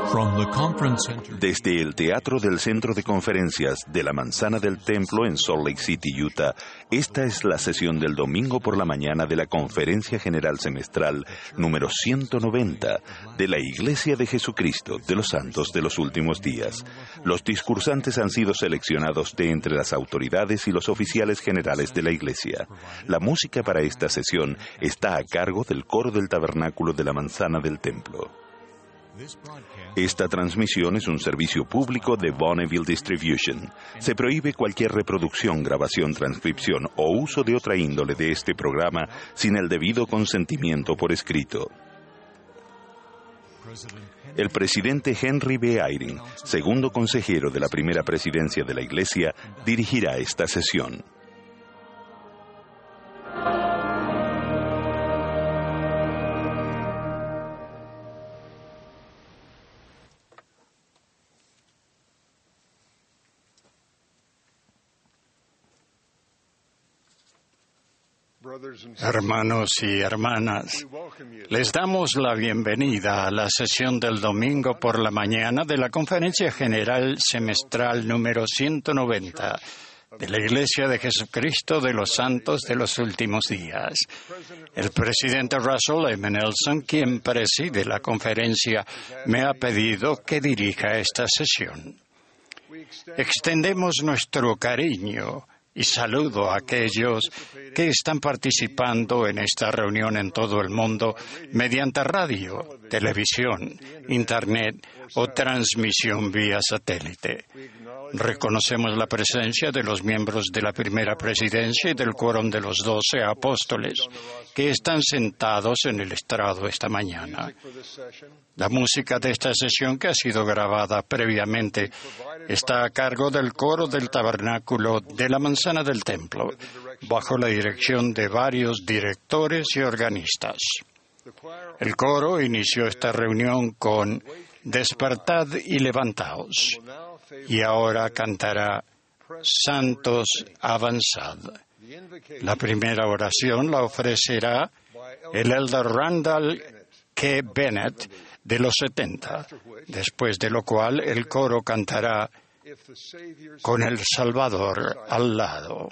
Desde el Teatro del Centro de Conferencias de la Manzana del Templo en Salt Lake City, Utah, esta es la sesión del domingo por la mañana de la Conferencia General Semestral número 190 de la Iglesia de Jesucristo de los Santos de los Últimos Días. Los discursantes han sido seleccionados de entre las autoridades y los oficiales generales de la Iglesia. La música para esta sesión está a cargo del Coro del Tabernáculo de la Manzana del Templo. Esta transmisión es un servicio público de Bonneville Distribution. Se prohíbe cualquier reproducción, grabación, transcripción o uso de otra índole de este programa sin el debido consentimiento por escrito. El presidente Henry B. Eyring, segundo consejero de la primera presidencia de la Iglesia, dirigirá esta sesión. Hermanos y hermanas, les damos la bienvenida a la sesión del domingo por la mañana de la Conferencia General Semestral número 190 de la Iglesia de Jesucristo de los Santos de los Últimos Días. El presidente Russell M. Nelson, quien preside la conferencia, me ha pedido que dirija esta sesión. Extendemos nuestro cariño y saludo a aquellos que están participando en esta reunión en todo el mundo mediante radio, televisión, internet o transmisión vía satélite. Reconocemos la presencia de los miembros de la primera presidencia y del quórum de los 12 apóstoles que están sentados en el estrado esta mañana. La música de esta sesión, que ha sido grabada previamente, está a cargo del Coro del Tabernáculo de la Manzana del Templo, bajo la dirección de varios directores y organistas. El coro inició esta reunión con Despertad y levantaos, y ahora cantará Santos avanzad. La primera oración la ofrecerá el elder Randall K. Bennett de los 70, después de lo cual el coro cantará Con el Salvador al lado.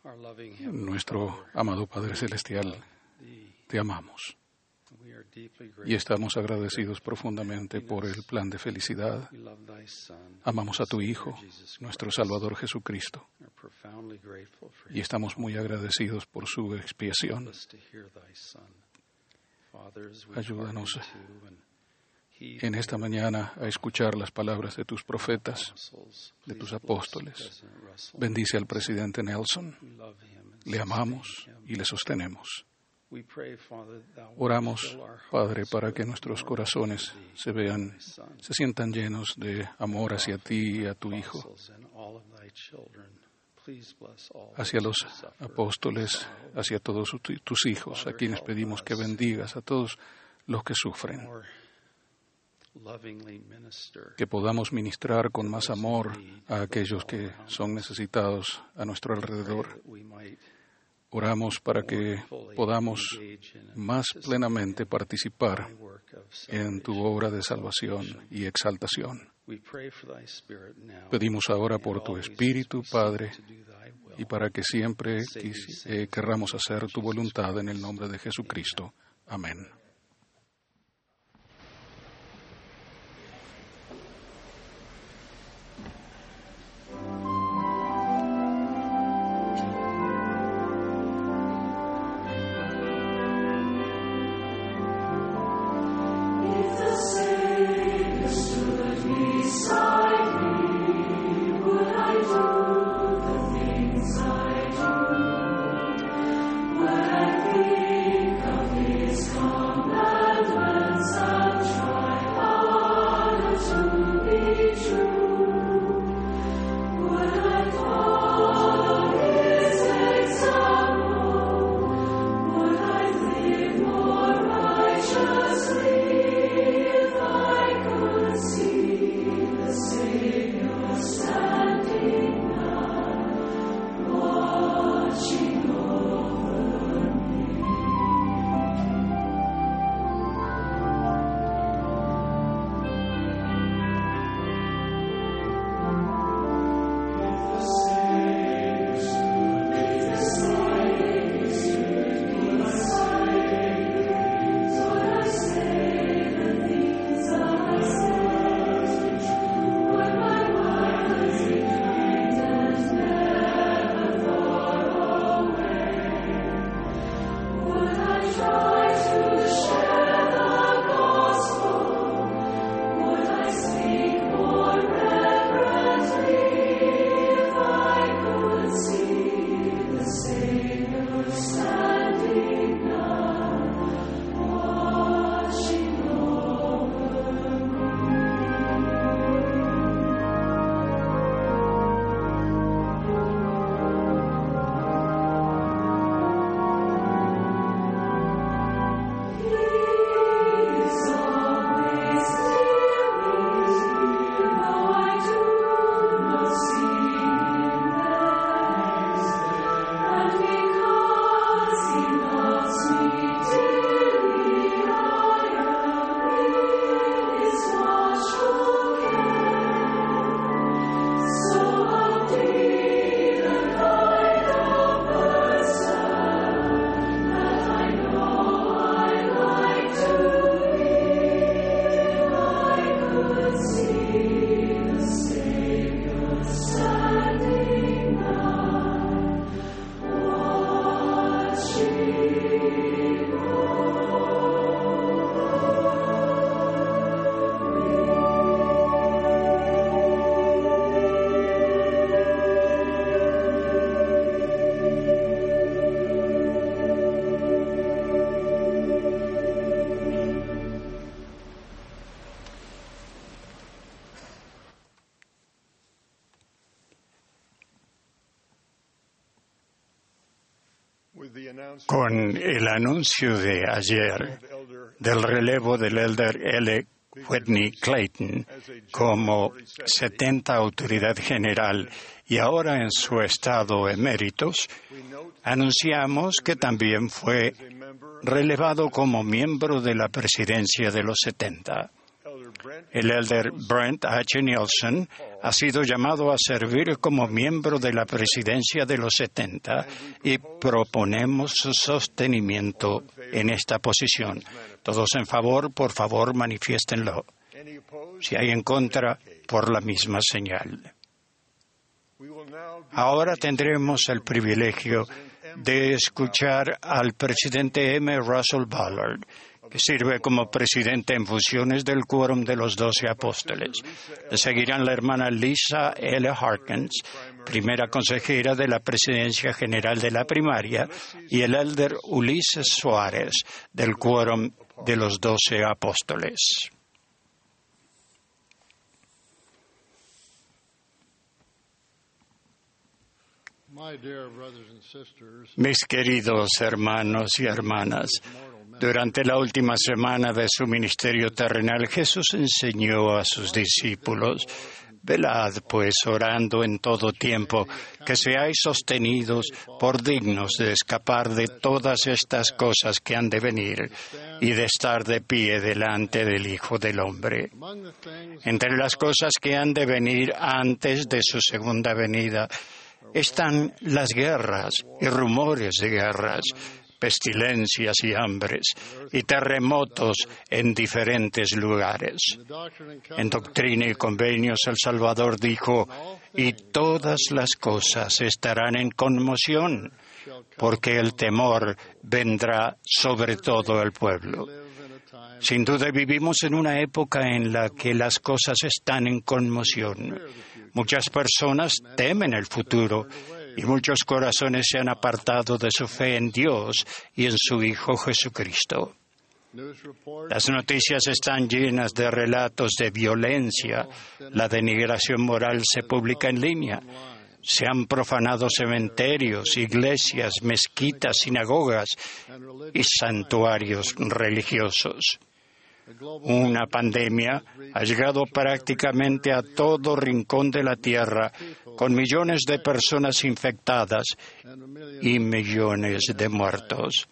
Nuestro amado Padre Celestial, te amamos y estamos agradecidos profundamente por el plan de felicidad. Amamos a tu Hijo, nuestro Salvador Jesucristo, y estamos muy agradecidos por su expiación. Ayúdanos en esta mañana a escuchar las palabras de tus profetas, de tus apóstoles. Bendice al presidente Nelson. Le amamos y le sostenemos. Oramos, Padre, para que nuestros corazones se sientan llenos de amor hacia ti y a tu Hijo, hacia los apóstoles, hacia todos tus hijos, a quienes pedimos que bendigas, a todos los que sufren, que podamos ministrar con más amor a aquellos que son necesitados a nuestro alrededor. Oramos para que podamos más plenamente participar en tu obra de salvación y exaltación. Pedimos ahora por tu Espíritu, Padre, y para que siempre querramos hacer tu voluntad en el nombre de Jesucristo. Amén. Con el anuncio de ayer del relevo del elder L. Whitney Clayton como 70 autoridad general y ahora en su estado eméritos, anunciamos que también fue relevado como miembro de la presidencia de los 70. El elder Brent H. Nielsen ha sido llamado a servir como miembro de la presidencia de los 70 y proponemos su sostenimiento en esta posición. Todos en favor, por favor, manifiéstenlo. Si hay en contra, por la misma señal. Ahora tendremos el privilegio de escuchar al presidente M. Russell Ballard, que sirve como presidente en funciones del Quórum de los 12 Apóstoles. Le seguirán la hermana Lisa L. Harkins, primera consejera de la Presidencia General de la Primaria, y el elder Ulises Suárez, del Quórum de los 12 Apóstoles. Mis queridos hermanos y hermanas, durante la última semana de su ministerio terrenal, Jesús enseñó a sus discípulos: velad, pues, orando en todo tiempo, que seáis sostenidos por dignos de escapar de todas estas cosas que han de venir y de estar de pie delante del Hijo del Hombre. Entre las cosas que han de venir antes de su segunda venida están las guerras y rumores de guerras, pestilencias y hambres, y terremotos en diferentes lugares. En Doctrina y Convenios el Salvador dijo: y todas las cosas estarán en conmoción, porque el temor vendrá sobre todo el pueblo. Sin duda vivimos en una época en la que las cosas están en conmoción. Muchas personas temen el futuro y muchos corazones se han apartado de su fe en Dios y en su Hijo Jesucristo. Las noticias están llenas de relatos de violencia. La denigración moral se publica en línea. Se han profanado cementerios, iglesias, mezquitas, sinagogas y santuarios religiosos. Una pandemia ha llegado prácticamente a todo rincón de la tierra, con millones de personas infectadas y millones de muertos.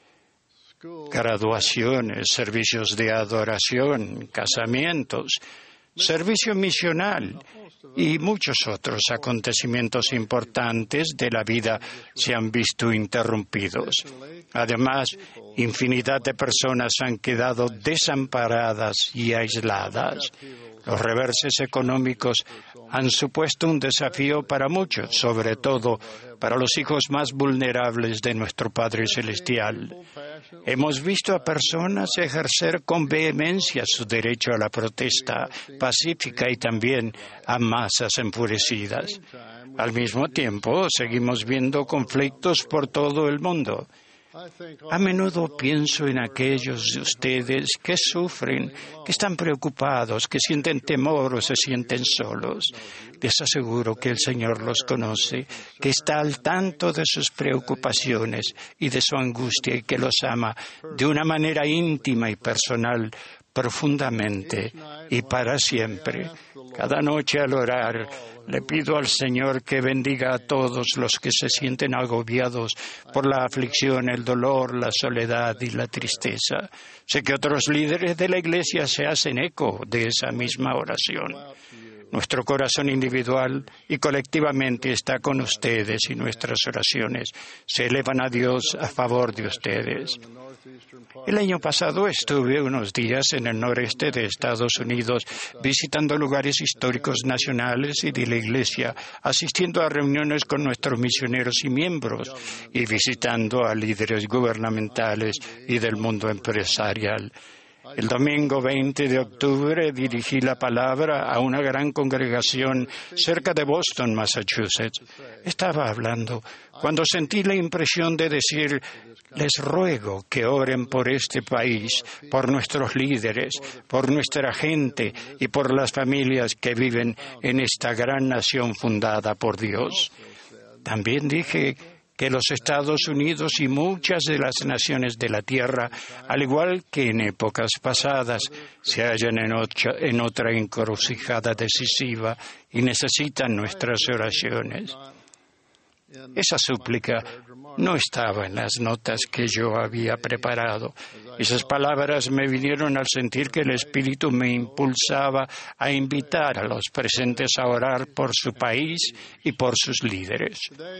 Graduaciones, servicios de adoración, casamientos, servicio misional y muchos otros acontecimientos importantes de la vida se han visto interrumpidos. Además, infinidad de personas han quedado desamparadas y aisladas. Los reverses económicos han supuesto un desafío para muchos, sobre todo para los hijos más vulnerables de nuestro Padre Celestial. Hemos visto a personas ejercer con vehemencia su derecho a la protesta pacífica y también a masas enfurecidas. Al mismo tiempo, seguimos viendo conflictos por todo el mundo. A menudo pienso en aquellos de ustedes que sufren, que están preocupados, que sienten temor o se sienten solos. Les aseguro que el Señor los conoce, que está al tanto de sus preocupaciones y de su angustia y que los ama de una manera íntima y personal, profundamente y para siempre. Cada noche al orar, le pido al Señor que bendiga a todos los que se sienten agobiados por la aflicción, el dolor, la soledad y la tristeza. Sé que otros líderes de la Iglesia se hacen eco de esa misma oración. Nuestro corazón individual y colectivamente está con ustedes y nuestras oraciones se elevan a Dios a favor de ustedes. El año pasado estuve unos días en el noreste de Estados Unidos visitando lugares históricos nacionales y de la Iglesia, asistiendo a reuniones con nuestros misioneros y miembros y visitando a líderes gubernamentales y del mundo empresarial. El domingo 20 de octubre dirigí la palabra a una gran congregación cerca de Boston, Massachusetts. Estaba hablando cuando sentí la impresión de decir: les ruego que oren por este país, por nuestros líderes, por nuestra gente y por las familias que viven en esta gran nación fundada por Dios. También dije que los Estados Unidos y muchas de las naciones de la tierra, al igual que en épocas pasadas, se hallan en otra encrucijada decisiva y necesitan nuestras oraciones. Esa súplica no estaba en las notas que yo había preparado. Esas palabras me vinieron al sentir que el Espíritu me impulsaba a invitar a los presentes a orar por su país y por sus líderes.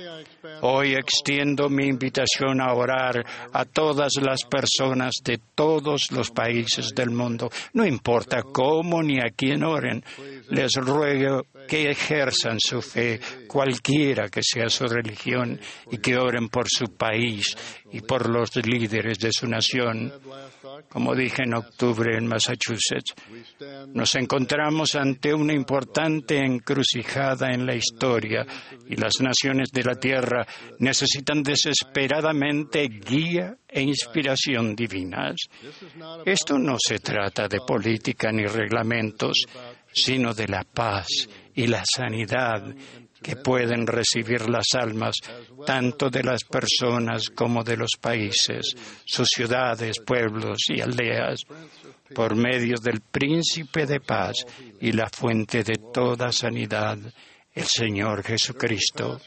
Hoy extiendo mi invitación a orar a todas las personas de todos los países del mundo. No importa cómo ni a quién oren, les ruego que ejerzan su fe, cualquiera que sea su religión, y que oren por su país y por los líderes de su nación. Como dije en octubre en Massachusetts, nos encontramos ante una importante encrucijada en la historia y las naciones de la tierra necesitan desesperadamente guía e inspiración divinas. Esto no se trata de política ni reglamentos, sino de la paz y la sanidad que pueden recibir las almas tanto de las personas como de los países, sus ciudades, pueblos y aldeas, por medio del Príncipe de Paz y la fuente de toda sanidad, el Señor Jesucristo.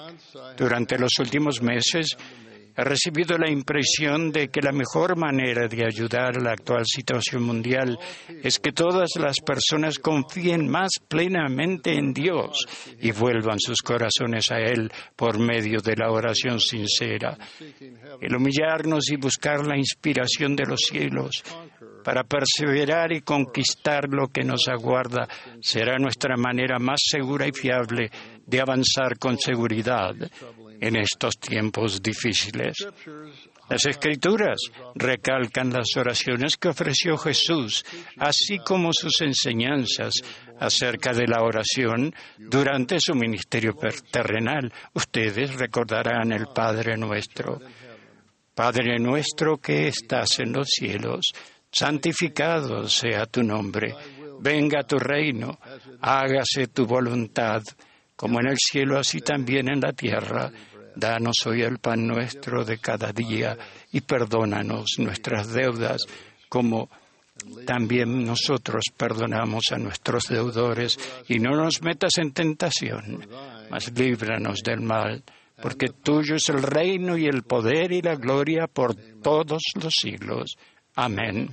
Durante los últimos meses, he recibido la impresión de que la mejor manera de ayudar a la actual situación mundial es que todas las personas confíen más plenamente en Dios y vuelvan sus corazones a Él por medio de la oración sincera. El humillarnos y buscar la inspiración de los cielos para perseverar y conquistar lo que nos aguarda será nuestra manera más segura y fiable de avanzar con seguridad en estos tiempos difíciles. Las Escrituras recalcan las oraciones que ofreció Jesús, así como sus enseñanzas acerca de la oración durante su ministerio terrenal. Ustedes recordarán el Padre Nuestro. Padre nuestro que estás en los cielos, santificado sea tu nombre. Venga tu reino, hágase tu voluntad, como en el cielo, así también en la tierra. Danos hoy el pan nuestro de cada día y perdónanos nuestras deudas, como también nosotros perdonamos a nuestros deudores. Y no nos metas en tentación, mas líbranos del mal, porque tuyo es el reino y el poder y la gloria por todos los siglos. Amén.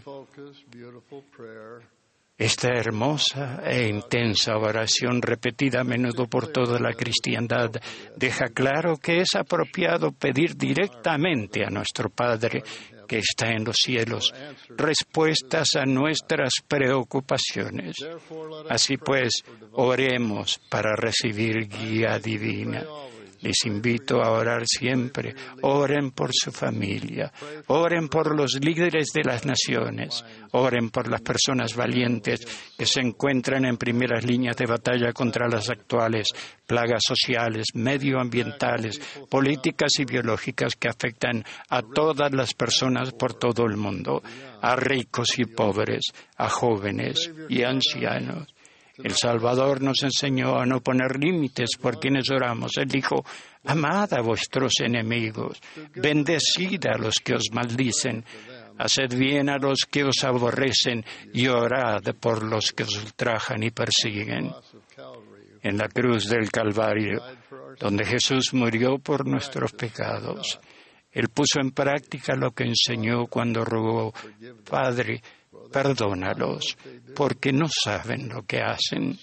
Esta hermosa e intensa oración, repetida a menudo por toda la cristiandad, deja claro que es apropiado pedir directamente a nuestro Padre, que está en los cielos, respuestas a nuestras preocupaciones. Así pues, oremos para recibir guía divina. Les invito a orar siempre. Oren por su familia. Oren por los líderes de las naciones. Oren por las personas valientes que se encuentran en primeras líneas de batalla contra las actuales plagas sociales, medioambientales, políticas y biológicas que afectan a todas las personas por todo el mundo, a ricos y pobres, a jóvenes y ancianos. El Salvador nos enseñó a no poner límites por quienes oramos. Él dijo: amad a vuestros enemigos, bendecid a los que os maldicen, haced bien a los que os aborrecen y orad por los que os ultrajan y persiguen. En la cruz del Calvario, donde Jesús murió por nuestros pecados, Él puso en práctica lo que enseñó cuando rogó: Padre, perdónalos, porque no saben lo que hacen.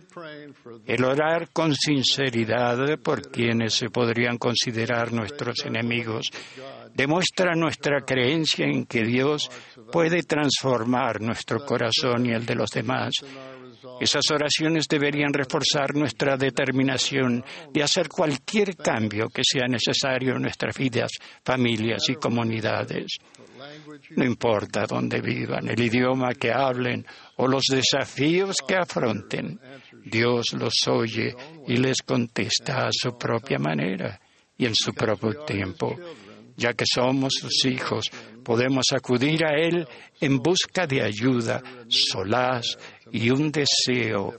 El orar con sinceridad por quienes se podrían considerar nuestros enemigos demuestra nuestra creencia en que Dios puede transformar nuestro corazón y el de los demás. Esas oraciones deberían reforzar nuestra determinación de hacer cualquier cambio que sea necesario en nuestras vidas, familias y comunidades. No importa dónde vivan, el idioma que hablen o los desafíos que afronten, Dios los oye y les contesta a su propia manera y en su propio tiempo. Ya que somos sus hijos, podemos acudir a Él en busca de ayuda, solaz y un deseo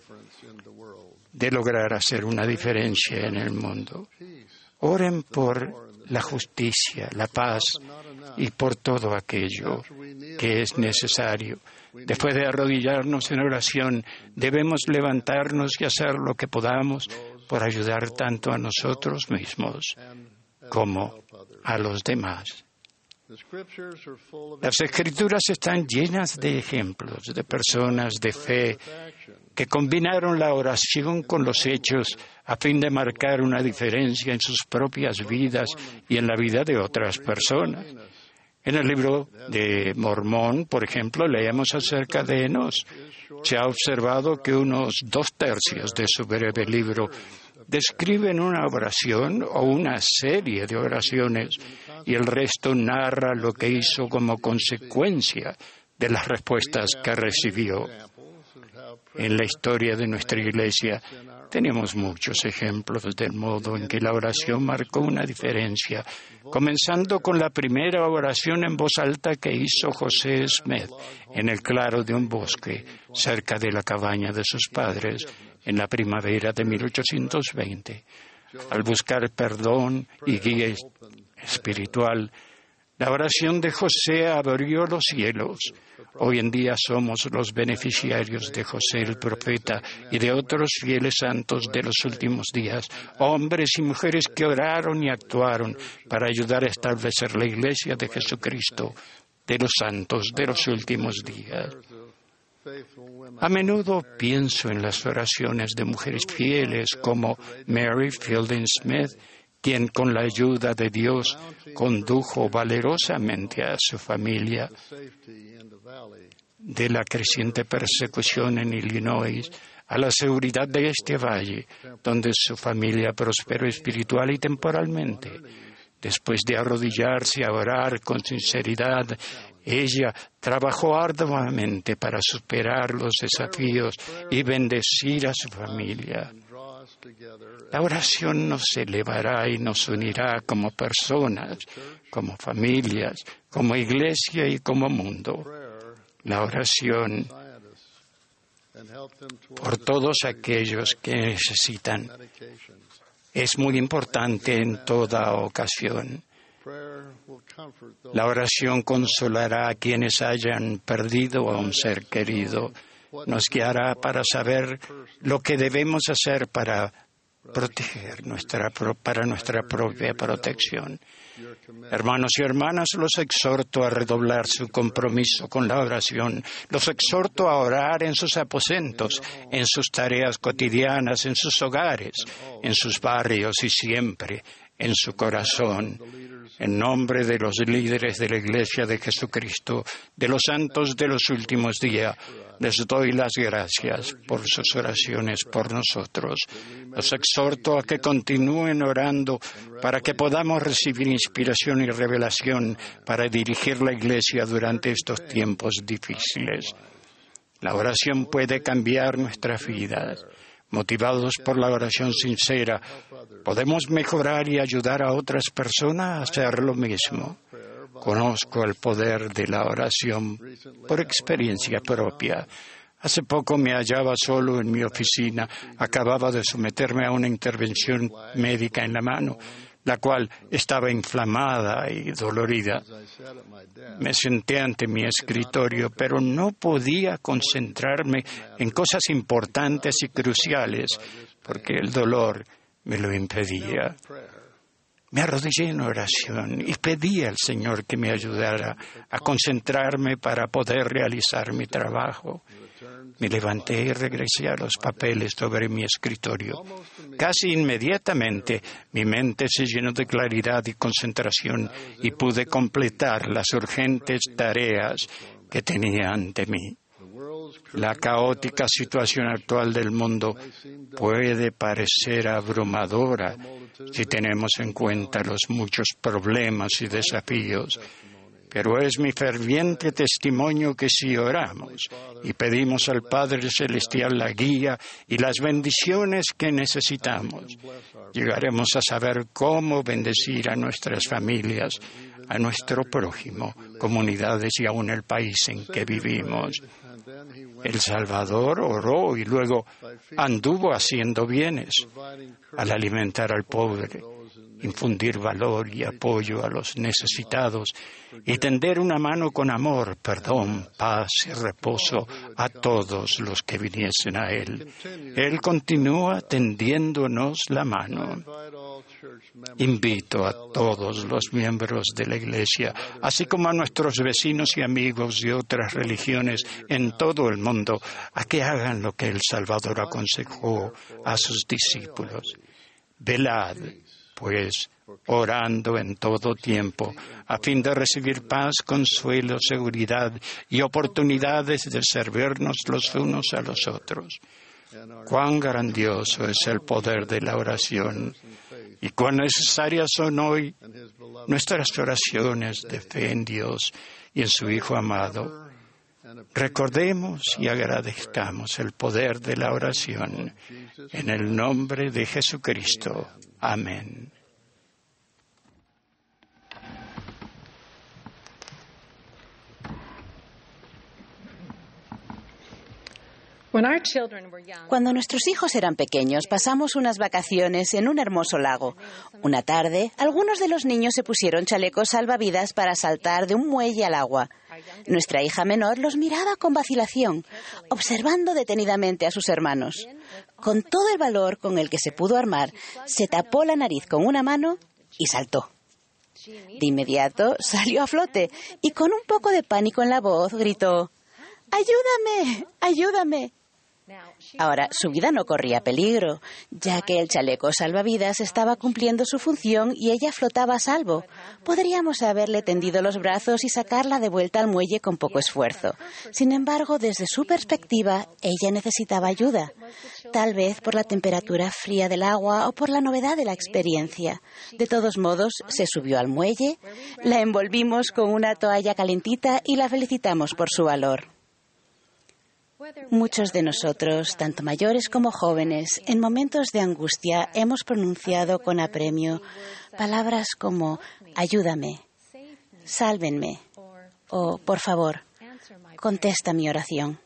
de lograr hacer una diferencia en el mundo. Oren por la justicia, la paz y por todo aquello que es necesario. Después de arrodillarnos en oración, debemos levantarnos y hacer lo que podamos por ayudar tanto a nosotros mismos como a los demás. Las Escrituras están llenas de ejemplos de personas de fe que combinaron la oración con los hechos a fin de marcar una diferencia en sus propias vidas y en la vida de otras personas. En el libro de Mormón, por ejemplo, leemos acerca de Enos. Se ha observado que unos 2/3 de su breve libro describen una oración o una serie de oraciones y el resto narra lo que hizo como consecuencia de las respuestas que recibió. En la historia de nuestra Iglesia tenemos muchos ejemplos del modo en que la oración marcó una diferencia, comenzando con la primera oración en voz alta que hizo José Smith en el claro de un bosque cerca de la cabaña de sus padres en la primavera de 1820. Al buscar perdón y guía espiritual, la oración de José abrió los cielos. Hoy en día somos los beneficiarios de José el profeta y de otros fieles santos de los últimos días, hombres y mujeres que oraron y actuaron para ayudar a establecer la Iglesia de Jesucristo de los santos de los últimos días. A menudo pienso en las oraciones de mujeres fieles como Mary Fielding Smith, quien con la ayuda de Dios condujo valerosamente a su familia de la creciente persecución en Illinois a la seguridad de este valle, donde su familia prosperó espiritual y temporalmente. Después de arrodillarse a orar con sinceridad, ella trabajó arduamente para superar los desafíos y bendecir a su familia. La oración nos elevará y nos unirá como personas, como familias, como iglesia y como mundo. La oración por todos aquellos que necesitan es muy importante en toda ocasión. La oración consolará a quienes hayan perdido a un ser querido. Nos guiará para saber lo que debemos hacer para proteger nuestra propia protección. Hermanos y hermanas, los exhorto a redoblar su compromiso con la oración. Los exhorto a orar en sus aposentos, en sus tareas cotidianas, en sus hogares, en sus barrios y siempre en su corazón. En nombre de los líderes de la Iglesia de Jesucristo, de los santos de los últimos días, les doy las gracias por sus oraciones por nosotros. Los exhorto a que continúen orando para que podamos recibir inspiración y revelación para dirigir la Iglesia durante estos tiempos difíciles. La oración puede cambiar nuestras vidas. Motivados por la oración sincera, podemos mejorar y ayudar a otras personas a hacer lo mismo. Conozco el poder de la oración por experiencia propia. Hace poco me hallaba solo en mi oficina. Acababa de someterme a una intervención médica en la mano, la cual estaba inflamada y dolorida. Me senté ante mi escritorio, pero no podía concentrarme en cosas importantes y cruciales, porque el dolor me lo impedía. Me arrodillé en oración y pedí al Señor que me ayudara a concentrarme para poder realizar mi trabajo. Me levanté y regresé a los papeles sobre mi escritorio. Casi inmediatamente mi mente se llenó de claridad y concentración y pude completar las urgentes tareas que tenía ante mí. La caótica situación actual del mundo puede parecer abrumadora si tenemos en cuenta los muchos problemas y desafíos, pero es mi ferviente testimonio que si oramos y pedimos al Padre Celestial la guía y las bendiciones que necesitamos, llegaremos a saber cómo bendecir a nuestras familias, a nuestro prójimo, comunidades y aún el país en que vivimos. El Salvador oró y luego anduvo haciendo bienes al alimentar al pobre infundir valor y apoyo a los necesitados y tender una mano con amor, perdón, paz y reposo a todos los que viniesen a Él. Él continúa tendiéndonos la mano. Invito a todos los miembros de la Iglesia, así como a nuestros vecinos y amigos de otras religiones en todo el mundo, a que hagan lo que el Salvador aconsejó a sus discípulos. Velad, pues, orando en todo tiempo, a fin de recibir paz, consuelo, seguridad y oportunidades de servirnos los unos a los otros. Cuán grandioso es el poder de la oración y cuán necesarias son hoy nuestras oraciones de fe en Dios y en su Hijo amado. Recordemos y agradezcamos el poder de la oración en el nombre de Jesucristo. Amén. Cuando nuestros hijos eran pequeños, pasamos unas vacaciones en un hermoso lago. Una tarde, algunos de los niños se pusieron chalecos salvavidas para saltar de un muelle al agua. Nuestra hija menor los miraba con vacilación, observando detenidamente a sus hermanos. Con todo el valor con el que se pudo armar, se tapó la nariz con una mano y saltó. De inmediato salió a flote y con un poco de pánico en la voz gritó: ¡Ayúdame! ¡Ayúdame! Ahora, su vida no corría peligro, ya que el chaleco salvavidas estaba cumpliendo su función y ella flotaba a salvo. Podríamos haberle tendido los brazos y sacarla de vuelta al muelle con poco esfuerzo. Sin embargo, desde su perspectiva, ella necesitaba ayuda. Tal vez por la temperatura fría del agua o por la novedad de la experiencia. De todos modos, se subió al muelle, la envolvimos con una toalla calentita y la felicitamos por su valor. Muchos de nosotros, tanto mayores como jóvenes, en momentos de angustia hemos pronunciado con apremio palabras como ayúdame, sálvenme o por favor, contesta mi oración.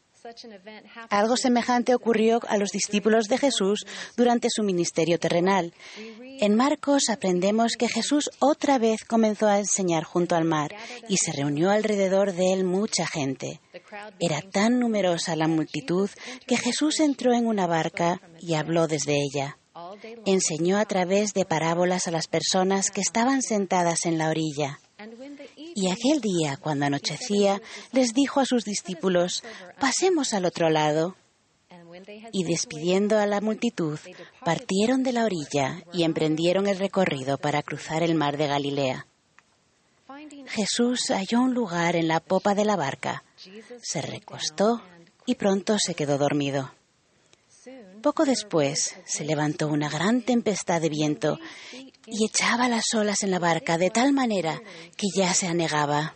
Algo semejante ocurrió a los discípulos de Jesús durante su ministerio terrenal. En Marcos aprendemos que Jesús otra vez comenzó a enseñar junto al mar y se reunió alrededor de él mucha gente. Era tan numerosa la multitud que Jesús entró en una barca y habló desde ella. Enseñó a través de parábolas a las personas que estaban sentadas en la orilla. Y aquel día, cuando anochecía, les dijo a sus discípulos: «Pasemos al otro lado». Y despidiendo a la multitud, partieron de la orilla y emprendieron el recorrido para cruzar el mar de Galilea. Jesús halló un lugar en la popa de la barca, se recostó y pronto se quedó dormido. Poco después se levantó una gran tempestad de viento y echaba las olas en la barca de tal manera que ya se anegaba.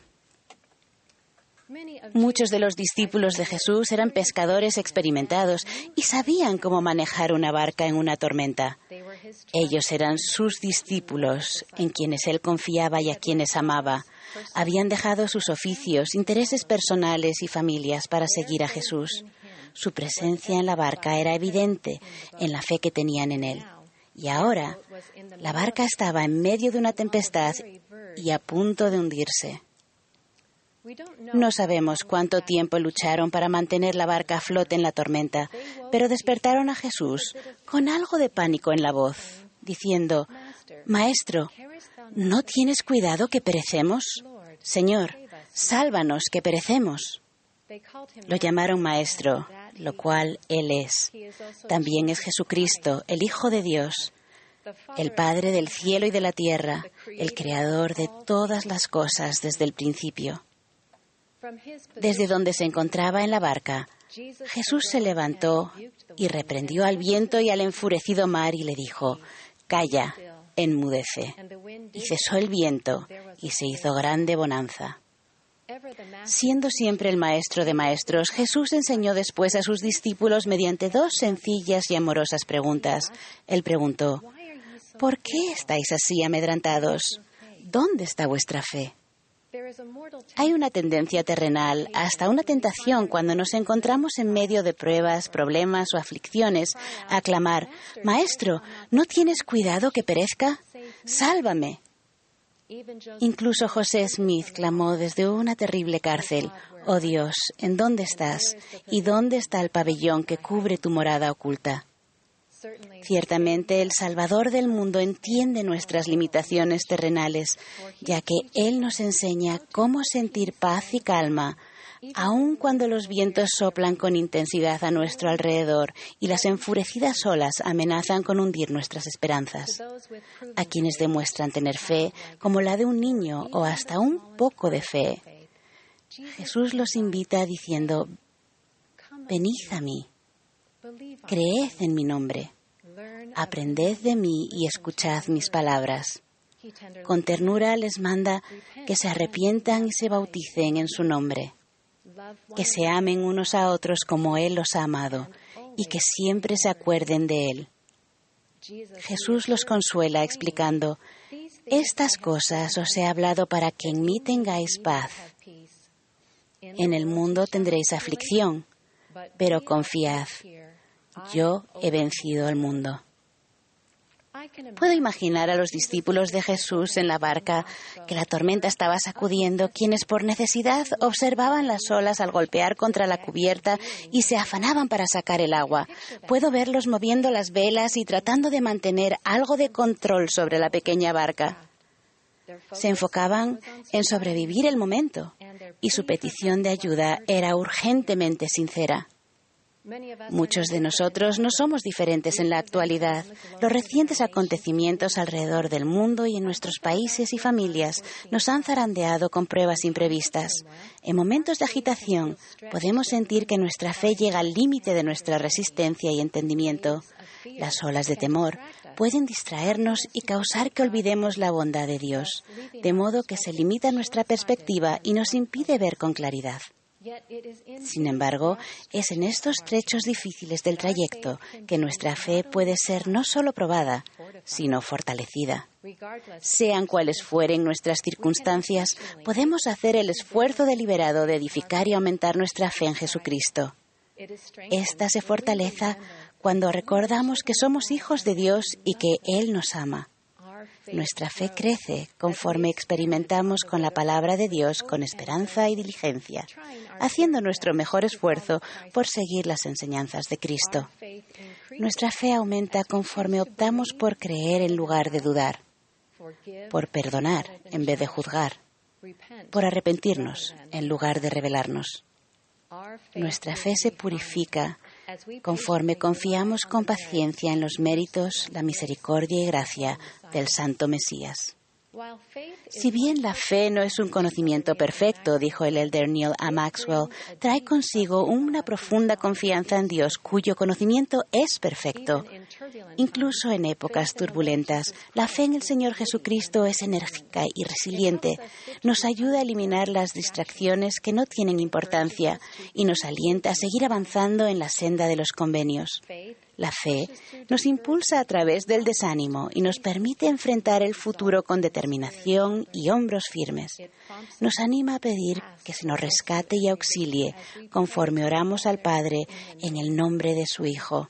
Muchos de los discípulos de Jesús eran pescadores experimentados y sabían cómo manejar una barca en una tormenta. Ellos eran sus discípulos, en quienes él confiaba y a quienes amaba. Habían dejado sus oficios, intereses personales y familias para seguir a Jesús. Su presencia en la barca era evidente en la fe que tenían en él. Y ahora, la barca estaba en medio de una tempestad y a punto de hundirse. No sabemos cuánto tiempo lucharon para mantener la barca a flote en la tormenta, pero despertaron a Jesús con algo de pánico en la voz, diciendo: «Maestro, ¿no tienes cuidado que perecemos? Señor, sálvanos que perecemos». Lo llamaron Maestro, lo cual Él es. También es Jesucristo, el Hijo de Dios, el Padre del cielo y de la tierra, el Creador de todas las cosas desde el principio. Desde donde se encontraba en la barca, Jesús se levantó y reprendió al viento y al enfurecido mar y le dijo: «Calla, enmudece». Y cesó el viento y se hizo grande bonanza. Siendo siempre el Maestro de maestros, Jesús enseñó después a sus discípulos mediante dos sencillas y amorosas preguntas. Él preguntó: «¿Por qué estáis así amedrentados? ¿Dónde está vuestra fe?». Hay una tendencia terrenal, hasta una tentación cuando nos encontramos en medio de pruebas, problemas o aflicciones, a clamar: «Maestro, ¿no tienes cuidado que perezca? ¡sálvame! Incluso José Smith clamó desde una terrible cárcel: «Oh Dios, ¿en dónde estás? ¿Y dónde está el pabellón que cubre tu morada oculta?» Ciertamente el Salvador del mundo entiende nuestras limitaciones terrenales, ya que Él nos enseña cómo sentir paz y calma, aun cuando los vientos soplan con intensidad a nuestro alrededor y las enfurecidas olas amenazan con hundir nuestras esperanzas. A quienes demuestran tener fe, como la de un niño o hasta un poco de fe, Jesús los invita diciendo: «Venid a mí, creed en mi nombre, aprended de mí y escuchad mis palabras». Con ternura les manda que se arrepientan y se bauticen en su nombre, que se amen unos a otros como Él los ha amado y que siempre se acuerden de Él. Jesús los consuela explicando: «Estas cosas os he hablado para que en mí tengáis paz. En el mundo tendréis aflicción, pero confiad, yo he vencido al mundo». Puedo imaginar a los discípulos de Jesús en la barca que la tormenta estaba sacudiendo, quienes por necesidad observaban las olas al golpear contra la cubierta y se afanaban para sacar el agua. Puedo verlos moviendo las velas y tratando de mantener algo de control sobre la pequeña barca. Se enfocaban en sobrevivir el momento y su petición de ayuda era urgentemente sincera. Muchos de nosotros no somos diferentes en la actualidad. Los recientes acontecimientos alrededor del mundo y en nuestros países y familias nos han zarandeado con pruebas imprevistas. En momentos de agitación, podemos sentir que nuestra fe llega al límite de nuestra resistencia y entendimiento. Las olas de temor pueden distraernos y causar que olvidemos la bondad de Dios, de modo que se limita nuestra perspectiva y nos impide ver con claridad. Sin embargo, es en estos trechos difíciles del trayecto que nuestra fe puede ser no solo probada, sino fortalecida. Sean cuales fueren nuestras circunstancias, podemos hacer el esfuerzo deliberado de edificar y aumentar nuestra fe en Jesucristo. Esta se fortalece cuando recordamos que somos hijos de Dios y que Él nos ama. Nuestra fe crece conforme experimentamos con la palabra de Dios con esperanza y diligencia, haciendo nuestro mejor esfuerzo por seguir las enseñanzas de Cristo. Nuestra fe aumenta conforme optamos por creer en lugar de dudar, por perdonar en vez de juzgar, por arrepentirnos en lugar de rebelarnos. Nuestra fe se purifica conforme confiamos con paciencia en los méritos, la misericordia y gracia del Santo Mesías. Si bien la fe no es un conocimiento perfecto, dijo el elder Neil A. Maxwell, trae consigo una profunda confianza en Dios cuyo conocimiento es perfecto. Incluso en épocas turbulentas, la fe en el Señor Jesucristo es enérgica y resiliente. Nos ayuda a eliminar las distracciones que no tienen importancia y nos alienta a seguir avanzando en la senda de los convenios. La fe nos impulsa a través del desánimo y nos permite enfrentar el futuro con determinación y hombros firmes. Nos anima a pedir que se nos rescate y auxilie conforme oramos al Padre en el nombre de su Hijo.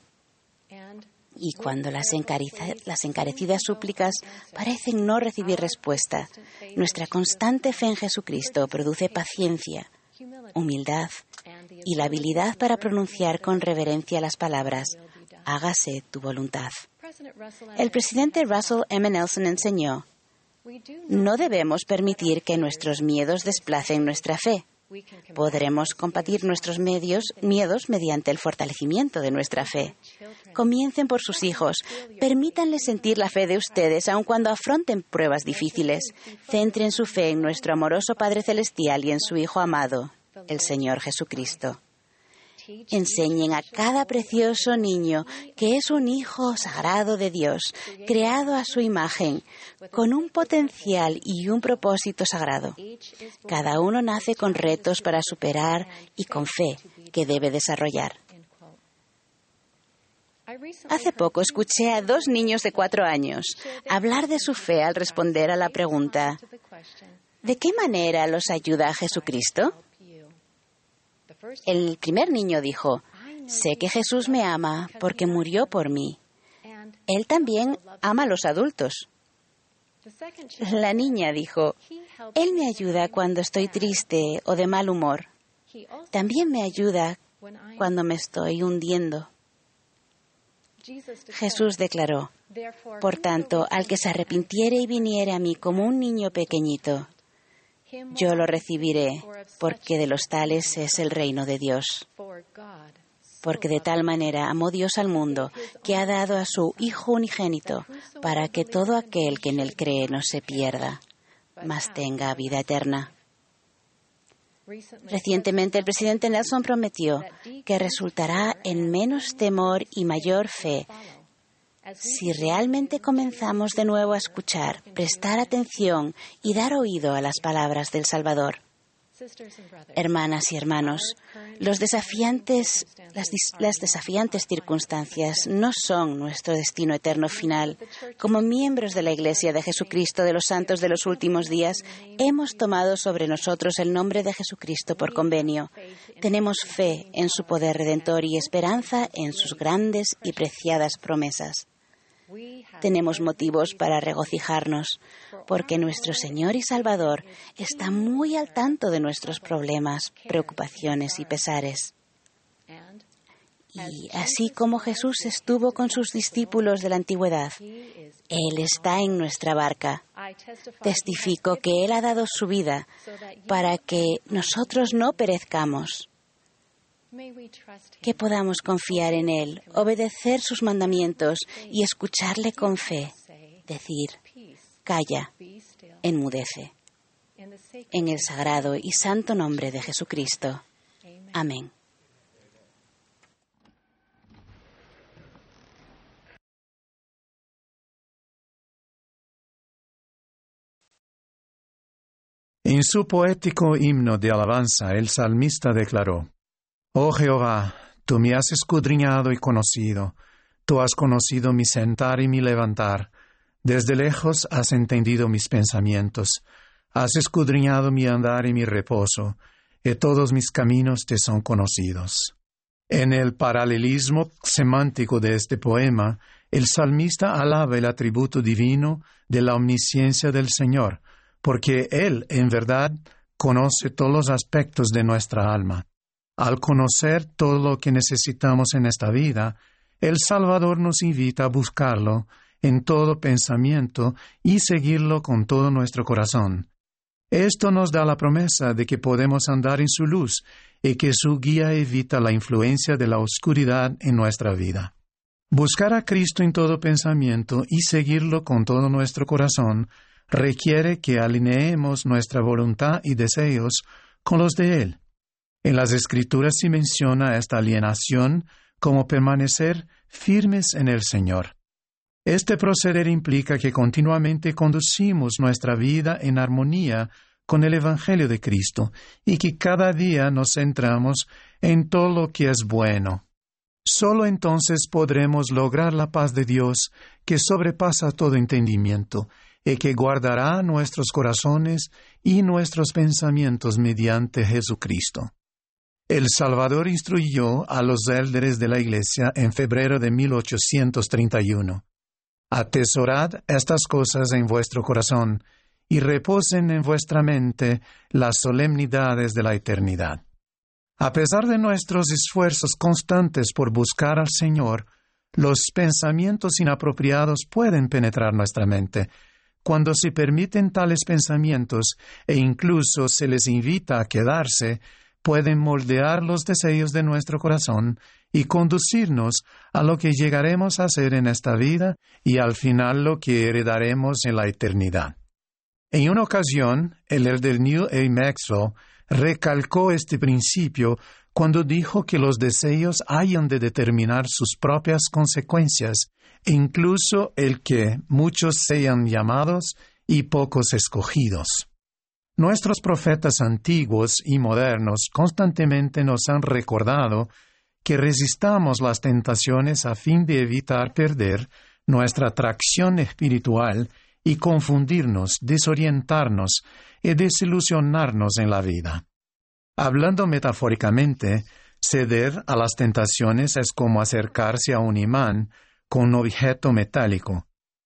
Y cuando las encarecidas súplicas parecen no recibir respuesta, nuestra constante fe en Jesucristo produce paciencia, humildad y la habilidad para pronunciar con reverencia las palabras: «Hágase tu voluntad». El presidente Russell M. Nelson enseñó: «No debemos permitir que nuestros miedos desplacen nuestra fe. Podremos combatir nuestros miedos mediante el fortalecimiento de nuestra fe. Comiencen por sus hijos. Permítanles sentir la fe de ustedes aun cuando afronten pruebas difíciles. Centren su fe en nuestro amoroso Padre Celestial y en su Hijo amado, el Señor Jesucristo. Enseñen a cada precioso niño que es un hijo sagrado de Dios, creado a su imagen, con un potencial y un propósito sagrado. Cada uno nace con retos para superar y con fe que debe desarrollar». Hace poco escuché a 2 niños de 4 años hablar de su fe al responder a la pregunta: ¿de qué manera los ayuda a Jesucristo? El primer niño dijo: «Sé que Jesús me ama porque murió por mí. Él también ama a los adultos». La niña dijo, Él me ayuda cuando estoy triste o de mal humor. También me ayuda cuando me estoy hundiendo. Jesús declaró, por tanto, al que se arrepintiere y viniere a mí como un niño pequeñito, yo lo recibiré, porque de los tales es el reino de Dios. Porque de tal manera amó Dios al mundo, que ha dado a su Hijo unigénito, para que todo aquel que en él cree no se pierda, mas tenga vida eterna. Recientemente el presidente Nelson prometió que resultará en menos temor y mayor fe si realmente comenzamos de nuevo a escuchar, prestar atención y dar oído a las palabras del Salvador. Hermanas y hermanos, las desafiantes circunstancias no son nuestro destino eterno final. Como miembros de la Iglesia de Jesucristo de los Santos de los Últimos Días, hemos tomado sobre nosotros el nombre de Jesucristo por convenio. Tenemos fe en su poder redentor y esperanza en sus grandes y preciadas promesas. Tenemos motivos para regocijarnos, porque nuestro Señor y Salvador está muy al tanto de nuestros problemas, preocupaciones y pesares. Y así como Jesús estuvo con sus discípulos de la antigüedad, Él está en nuestra barca. Testifico que Él ha dado su vida para que nosotros no perezcamos. Que podamos confiar en Él, obedecer sus mandamientos y escucharle con fe. Decir, calla, enmudece. En el sagrado y santo nombre de Jesucristo. Amén. En su poético himno de alabanza, el salmista declaró: Oh Jehová, tú me has escudriñado y conocido, tú has conocido mi sentar y mi levantar, desde lejos has entendido mis pensamientos, has escudriñado mi andar y mi reposo, y todos mis caminos te son conocidos. En el paralelismo semántico de este poema, el salmista alaba el atributo divino de la omnisciencia del Señor, porque Él, en verdad, conoce todos los aspectos de nuestra alma. Al conocer todo lo que necesitamos en esta vida, el Salvador nos invita a buscarlo en todo pensamiento y seguirlo con todo nuestro corazón. Esto nos da la promesa de que podemos andar en su luz y que su guía evita la influencia de la oscuridad en nuestra vida. Buscar a Cristo en todo pensamiento y seguirlo con todo nuestro corazón requiere que alineemos nuestra voluntad y deseos con los de Él. En las Escrituras se menciona esta alienación como permanecer firmes en el Señor. Este proceder implica que continuamente conducimos nuestra vida en armonía con el Evangelio de Cristo y que cada día nos centramos en todo lo que es bueno. Solo entonces podremos lograr la paz de Dios que sobrepasa todo entendimiento y que guardará nuestros corazones y nuestros pensamientos mediante Jesucristo. El Salvador instruyó a los élderes de la Iglesia en febrero de 1831. Atesorad estas cosas en vuestro corazón y reposen en vuestra mente las solemnidades de la eternidad. A pesar de nuestros esfuerzos constantes por buscar al Señor, los pensamientos inapropiados pueden penetrar nuestra mente. Cuando se permiten tales pensamientos e incluso se les invita a quedarse, pueden moldear los deseos de nuestro corazón y conducirnos a lo que llegaremos a hacer en esta vida y al final lo que heredaremos en la eternidad. En una ocasión, el elder Neil A. Maxwell recalcó este principio cuando dijo que los deseos hayan de determinar sus propias consecuencias, e incluso el que muchos sean llamados y pocos escogidos. Nuestros profetas antiguos y modernos constantemente nos han recordado que resistamos las tentaciones a fin de evitar perder nuestra atracción espiritual y confundirnos, desorientarnos y desilusionarnos en la vida. Hablando metafóricamente, ceder a las tentaciones es como acercarse a un imán con un objeto metálico.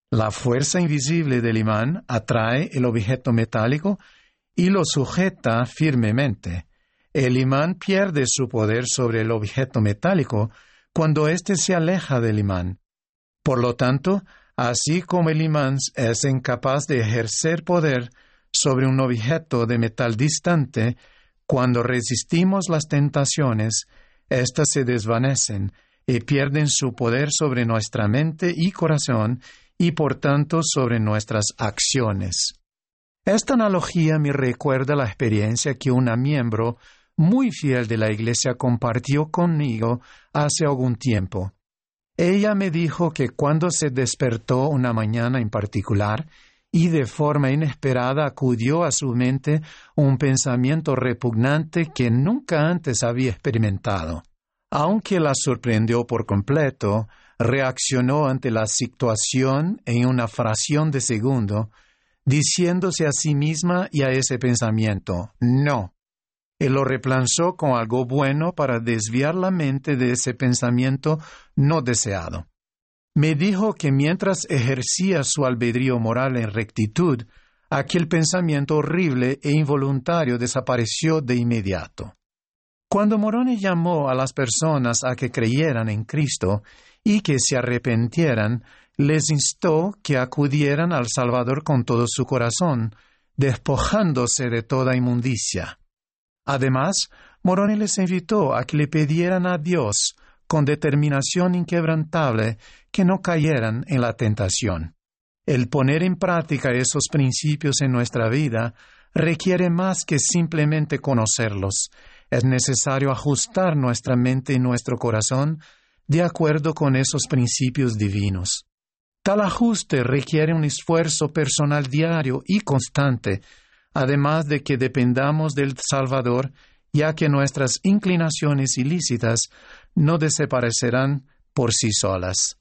La fuerza invisible del imán atrae el objeto metálico y lo sujeta firmemente. El imán pierde su poder sobre el objeto metálico cuando éste se aleja del imán. Por lo tanto, así como el imán es incapaz de ejercer poder sobre un objeto de metal distante, cuando resistimos las tentaciones, éstas se desvanecen y pierden su poder sobre nuestra mente y corazón y por tanto sobre nuestras acciones. Esta analogía me recuerda la experiencia que una miembro muy fiel de la Iglesia compartió conmigo hace algún tiempo. Ella me dijo que cuando se despertó una mañana en particular y de forma inesperada acudió a su mente un pensamiento repugnante que nunca antes había experimentado. Aunque la sorprendió por completo, reaccionó ante la situación en una fracción de segundo, diciéndose a sí misma y a ese pensamiento, no, y lo reemplazó con algo bueno para desviar la mente de ese pensamiento no deseado. Me dijo que mientras ejercía su albedrío moral en rectitud, aquel pensamiento horrible e involuntario desapareció de inmediato. Cuando Moroni llamó a las personas a que creyeran en Cristo y que se arrepintieran, les instó que acudieran al Salvador con todo su corazón, despojándose de toda inmundicia. Además, Moroni les invitó a que le pidieran a Dios, con determinación inquebrantable, que no cayeran en la tentación. El poner en práctica esos principios en nuestra vida requiere más que simplemente conocerlos. Es necesario ajustar nuestra mente y nuestro corazón de acuerdo con esos principios divinos. Tal ajuste requiere un esfuerzo personal diario y constante, además de que dependamos del Salvador, ya que nuestras inclinaciones ilícitas no desaparecerán por sí solas.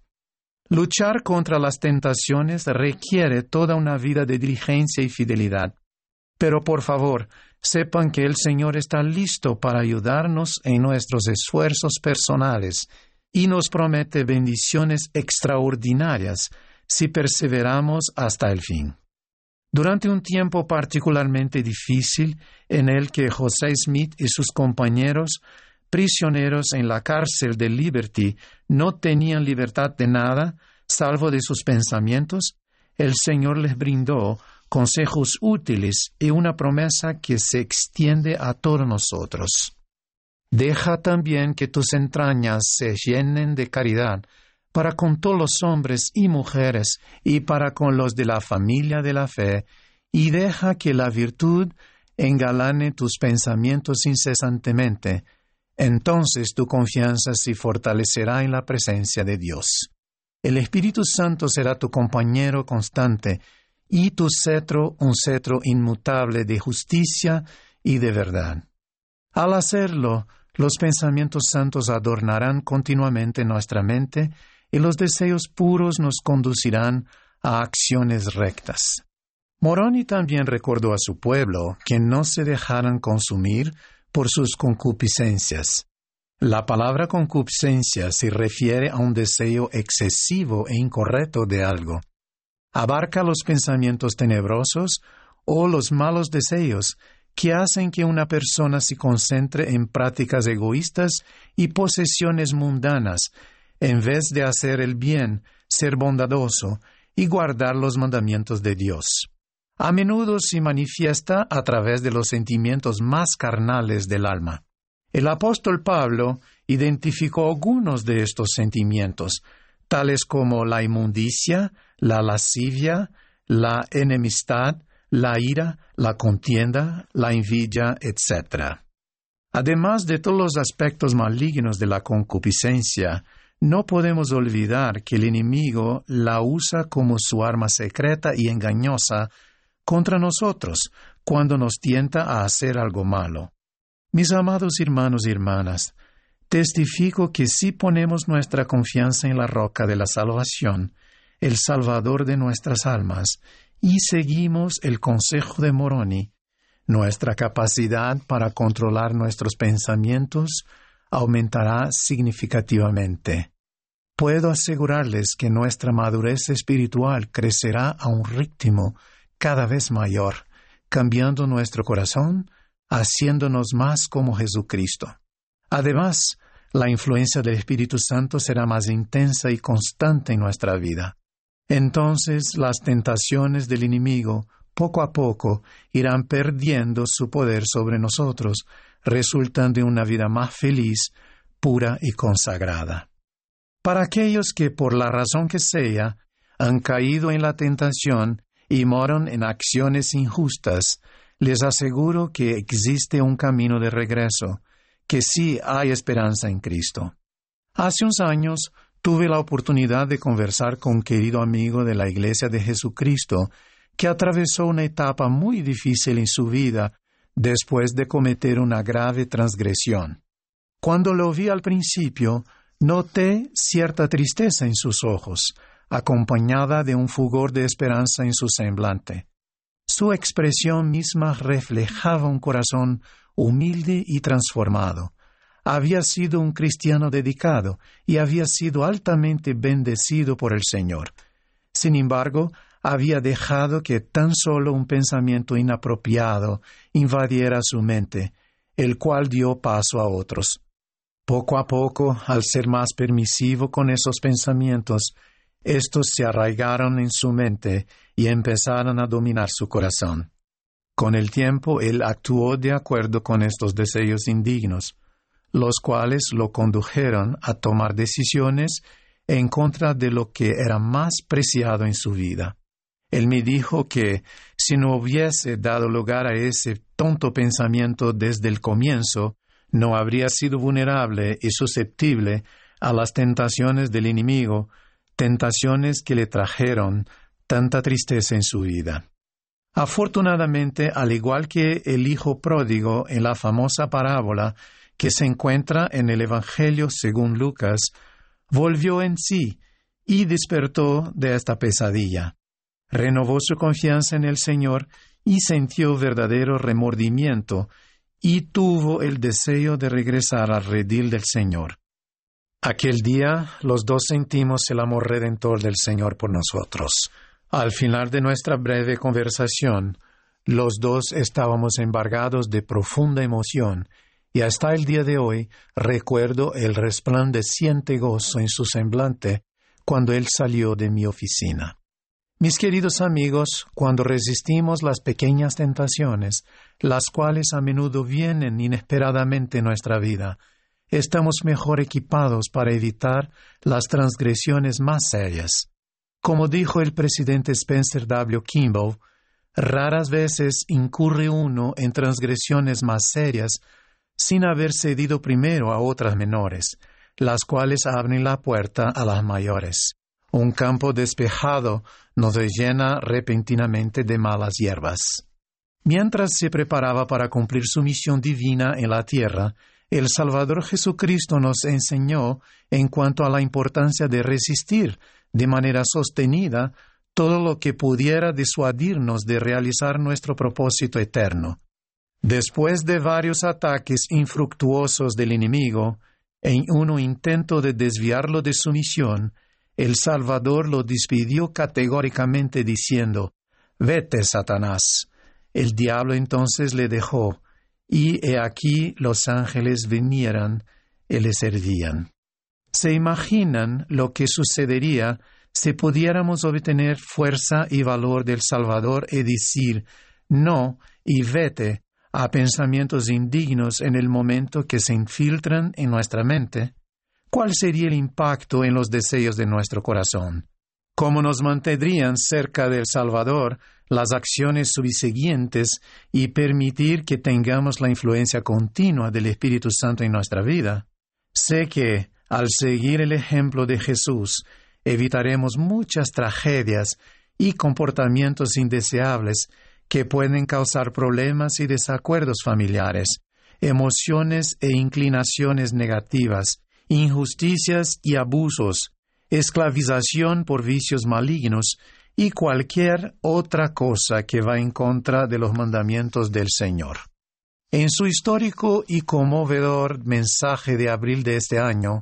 Luchar contra las tentaciones requiere toda una vida de diligencia y fidelidad. Pero por favor, sepan que el Señor está listo para ayudarnos en nuestros esfuerzos personales y nos promete bendiciones extraordinarias si perseveramos hasta el fin. Durante un tiempo particularmente difícil en el que José Smith y sus compañeros, prisioneros en la cárcel de Liberty, no tenían libertad de nada, salvo de sus pensamientos, el Señor les brindó consejos útiles y una promesa que se extiende a todos nosotros. Deja también que tus entrañas se llenen de caridad para con todos los hombres y mujeres y para con los de la familia de la fe, y deja que la virtud engalane tus pensamientos incesantemente. Entonces tu confianza se fortalecerá en la presencia de Dios. El Espíritu Santo será tu compañero constante, y tu cetro un cetro inmutable de justicia y de verdad. Al hacerlo, los pensamientos santos adornarán continuamente nuestra mente y los deseos puros nos conducirán a acciones rectas. Moroni también recordó a su pueblo que no se dejaran consumir por sus concupiscencias. La palabra concupiscencia se refiere a un deseo excesivo e incorrecto de algo. Abarca los pensamientos tenebrosos o los malos deseos que hacen que una persona se concentre en prácticas egoístas y posesiones mundanas, en vez de hacer el bien, ser bondadoso y guardar los mandamientos de Dios. A menudo se manifiesta a través de los sentimientos más carnales del alma. El apóstol Pablo identificó algunos de estos sentimientos, tales como la inmundicia, la lascivia, la enemistad, la ira, la contienda, la envidia, etc. Además de todos los aspectos malignos de la concupiscencia, no podemos olvidar que el enemigo la usa como su arma secreta y engañosa contra nosotros cuando nos tienta a hacer algo malo. Mis amados hermanos y hermanas, testifico que si ponemos nuestra confianza en la roca de la salvación, el Salvador de nuestras almas, y seguimos el consejo de Moroni, nuestra capacidad para controlar nuestros pensamientos aumentará significativamente. puedo asegurarles que nuestra madurez espiritual crecerá a un ritmo cada vez mayor, cambiando nuestro corazón, haciéndonos más como Jesucristo. Además, la influencia del Espíritu Santo será más intensa y constante en nuestra vida. Entonces, las tentaciones del enemigo, poco a poco, irán perdiendo su poder sobre nosotros, resultando en una vida más feliz, pura y consagrada. Para aquellos que, por la razón que sea, han caído en la tentación y moran en acciones injustas, les aseguro que existe un camino de regreso, que sí hay esperanza en Cristo. Hace unos años tuve la oportunidad de conversar con un querido amigo de la Iglesia de Jesucristo que atravesó una etapa muy difícil en su vida después de cometer una grave transgresión. Cuando lo vi al principio, noté cierta tristeza en sus ojos, acompañada de un fulgor de esperanza en su semblante. Su expresión misma reflejaba un corazón humilde y transformado. Había sido un cristiano dedicado y había sido altamente bendecido por el Señor. Sin embargo, había dejado que tan solo un pensamiento inapropiado invadiera su mente, el cual dio paso a otros. Poco a poco, al ser más permisivo con esos pensamientos, estos se arraigaron en su mente y empezaron a dominar su corazón. Con el tiempo, él actuó de acuerdo con estos deseos indignos, los cuales lo condujeron a tomar decisiones en contra de lo que era más preciado en su vida. Él me dijo que, si no hubiese dado lugar a ese tonto pensamiento desde el comienzo, no habría sido vulnerable y susceptible a las tentaciones del enemigo, tentaciones que le trajeron tanta tristeza en su vida. Afortunadamente, al igual que el hijo pródigo en la famosa parábola que se encuentra en el Evangelio según Lucas, volvió en sí y despertó de esta pesadilla. Renovó su confianza en el Señor y sintió verdadero remordimiento y tuvo el deseo de regresar al redil del Señor. Aquel día los dos sentimos el amor redentor del Señor por nosotros. Al final de nuestra breve conversación, los dos estábamos embargados de profunda emoción y hasta el día de hoy recuerdo el resplandeciente gozo en su semblante cuando él salió de mi oficina. Mis queridos amigos, cuando resistimos las pequeñas tentaciones, las cuales a menudo vienen inesperadamente en nuestra vida, estamos mejor equipados para evitar las transgresiones más serias. Como dijo el presidente Spencer W. Kimball, raras veces incurre uno en transgresiones más serias sin haber cedido primero a otras menores, las cuales abren la puerta a las mayores. Un campo despejado nos llena repentinamente de malas hierbas. Mientras se preparaba para cumplir su misión divina en la tierra, el Salvador Jesucristo nos enseñó en cuanto a la importancia de resistir de manera sostenida todo lo que pudiera disuadirnos de realizar nuestro propósito eterno. Después de varios ataques infructuosos del enemigo, en un intento de desviarlo de su misión, el Salvador lo despidió categóricamente diciendo: «Vete, Satanás». El diablo entonces le dejó, y he aquí los ángeles vinieran y le servían. ¿Se imaginan lo que sucedería si pudiéramos obtener fuerza y valor del Salvador y decir no y vete a pensamientos indignos en el momento que se infiltran en nuestra mente? ¿Cuál sería el impacto en los deseos de nuestro corazón? ¿Cómo nos mantendrían cerca del Salvador las acciones subsiguientes y permitir que tengamos la influencia continua del Espíritu Santo en nuestra vida? Sé que, al seguir el ejemplo de Jesús, evitaremos muchas tragedias y comportamientos indeseables que pueden causar problemas y desacuerdos familiares, emociones e inclinaciones negativas, injusticias y abusos, esclavización por vicios malignos y cualquier otra cosa que va en contra de los mandamientos del Señor. En su histórico y conmovedor mensaje de abril de este año,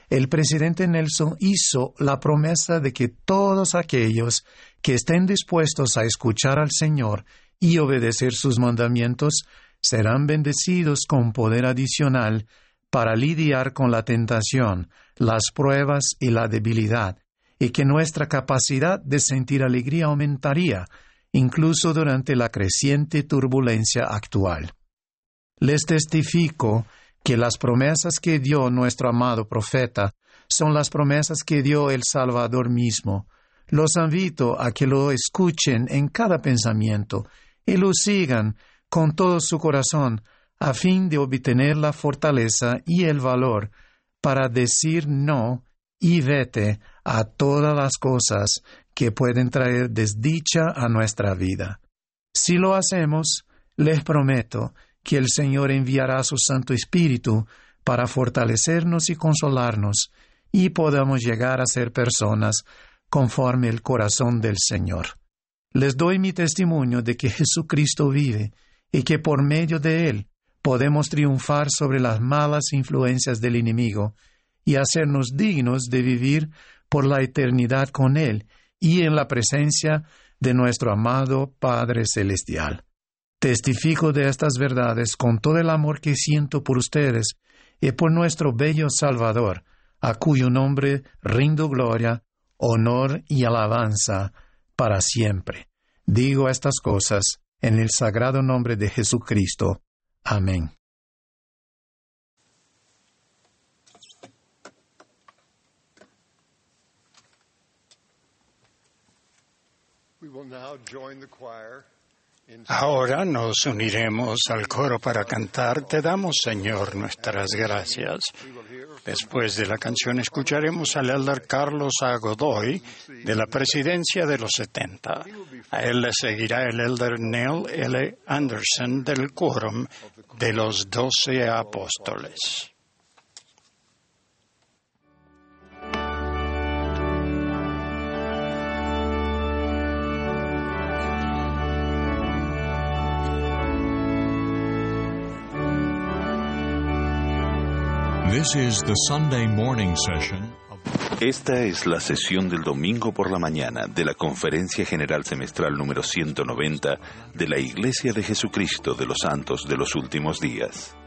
el presidente Nelson hizo la promesa de que todos aquellos que estén dispuestos a escuchar al Señor y obedecer sus mandamientos serán bendecidos con poder adicional para lidiar con la tentación, las pruebas y la debilidad, y que nuestra capacidad de sentir alegría aumentaría, incluso durante la creciente turbulencia actual. Les testifico que las promesas que dio nuestro amado profeta son las promesas que dio el Salvador mismo. Los invito a que lo escuchen en cada pensamiento y lo sigan con todo su corazón a fin de obtener la fortaleza y el valor para decir no y vete a todas las cosas que pueden traer desdicha a nuestra vida. Si lo hacemos, les prometo que el Señor enviará su Santo Espíritu para fortalecernos y consolarnos, y podamos llegar a ser personas conforme el corazón del Señor. Les doy mi testimonio de que Jesucristo vive y que por medio de Él podemos triunfar sobre las malas influencias del enemigo y hacernos dignos de vivir por la eternidad con Él y en la presencia de nuestro amado Padre Celestial. Testifico de estas verdades con todo el amor que siento por ustedes y por nuestro bello Salvador, a cuyo nombre rindo gloria, honor y alabanza para siempre. Digo estas cosas en el sagrado nombre de Jesucristo. Amén. Ahora nos uniremos al coro para cantar Te damos, Señor, nuestras gracias. Después de la canción escucharemos al elder Carlos A. Godoy de la Presidencia de los 70. A él le seguirá el elder Neil L. Anderson del Quórum de los 12 Apóstoles. This is the Sunday morning session. Esta es la sesión del domingo por la mañana de la Conferencia General Semestral número 190 de la Iglesia de Jesucristo de los Santos de los Últimos Días.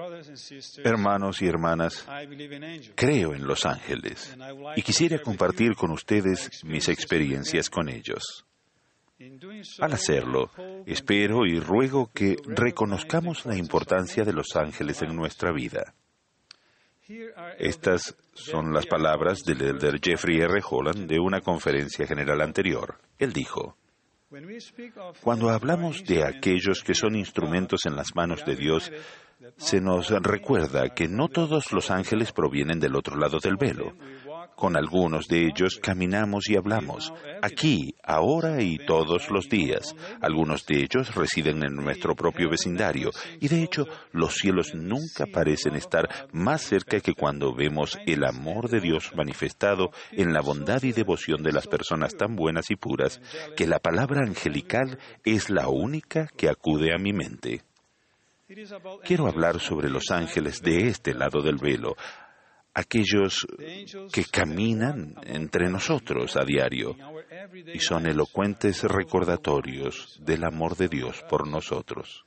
Hermanos y hermanas, creo en los ángeles y quisiera compartir con ustedes mis experiencias con ellos. Al hacerlo, espero y ruego que reconozcamos la importancia de los ángeles en nuestra vida. Estas son las palabras del elder Jeffrey R. Holland de una conferencia general anterior. Él dijo: cuando hablamos de aquellos que son instrumentos en las manos de Dios, se nos recuerda que no todos los ángeles provienen del otro lado del velo. Con algunos de ellos caminamos y hablamos, aquí, ahora y todos los días. Algunos de ellos residen en nuestro propio vecindario, y de hecho, los cielos nunca parecen estar más cerca que cuando vemos el amor de Dios manifestado en la bondad y devoción de las personas tan buenas y puras, que la palabra angelical es la única que acude a mi mente. Quiero hablar sobre los ángeles de este lado del velo, aquellos que caminan entre nosotros a diario y son elocuentes recordatorios del amor de Dios por nosotros.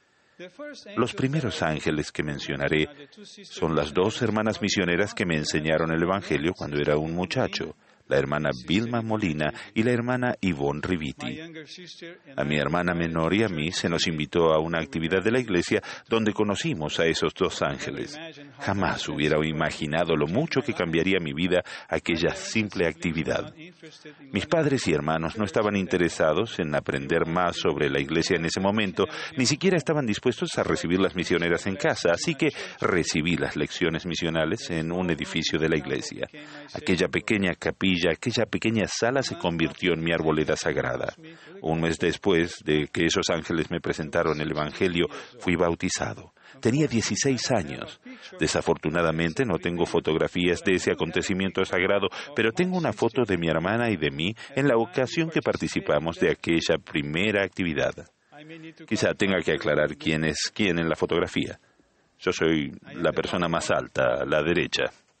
Los primeros ángeles que mencionaré son las dos hermanas misioneras que me enseñaron el Evangelio cuando era un muchacho, la hermana Vilma Molina y la hermana Yvonne Riviti. A mi hermana menor y a mí se nos invitó a una actividad de la iglesia donde conocimos a esos dos ángeles. Jamás hubiera imaginado lo mucho que cambiaría mi vida aquella simple actividad. Mis padres y hermanos no estaban interesados en aprender más sobre la iglesia en ese momento, ni siquiera estaban dispuestos a recibir las misioneras en casa, así que recibí las lecciones misionales en un edificio de la iglesia. Aquella pequeña capilla, aquella pequeña sala se convirtió en mi arboleda sagrada. Un mes después de que esos ángeles me presentaron el Evangelio, fui bautizado. Tenía 16 años. Desafortunadamente no tengo fotografías de ese acontecimiento sagrado, pero tengo una foto de mi hermana y de mí en la ocasión que participamos de aquella primera actividad. Quizá tenga que aclarar quién es quién en la fotografía. Yo soy la persona más alta, a la derecha.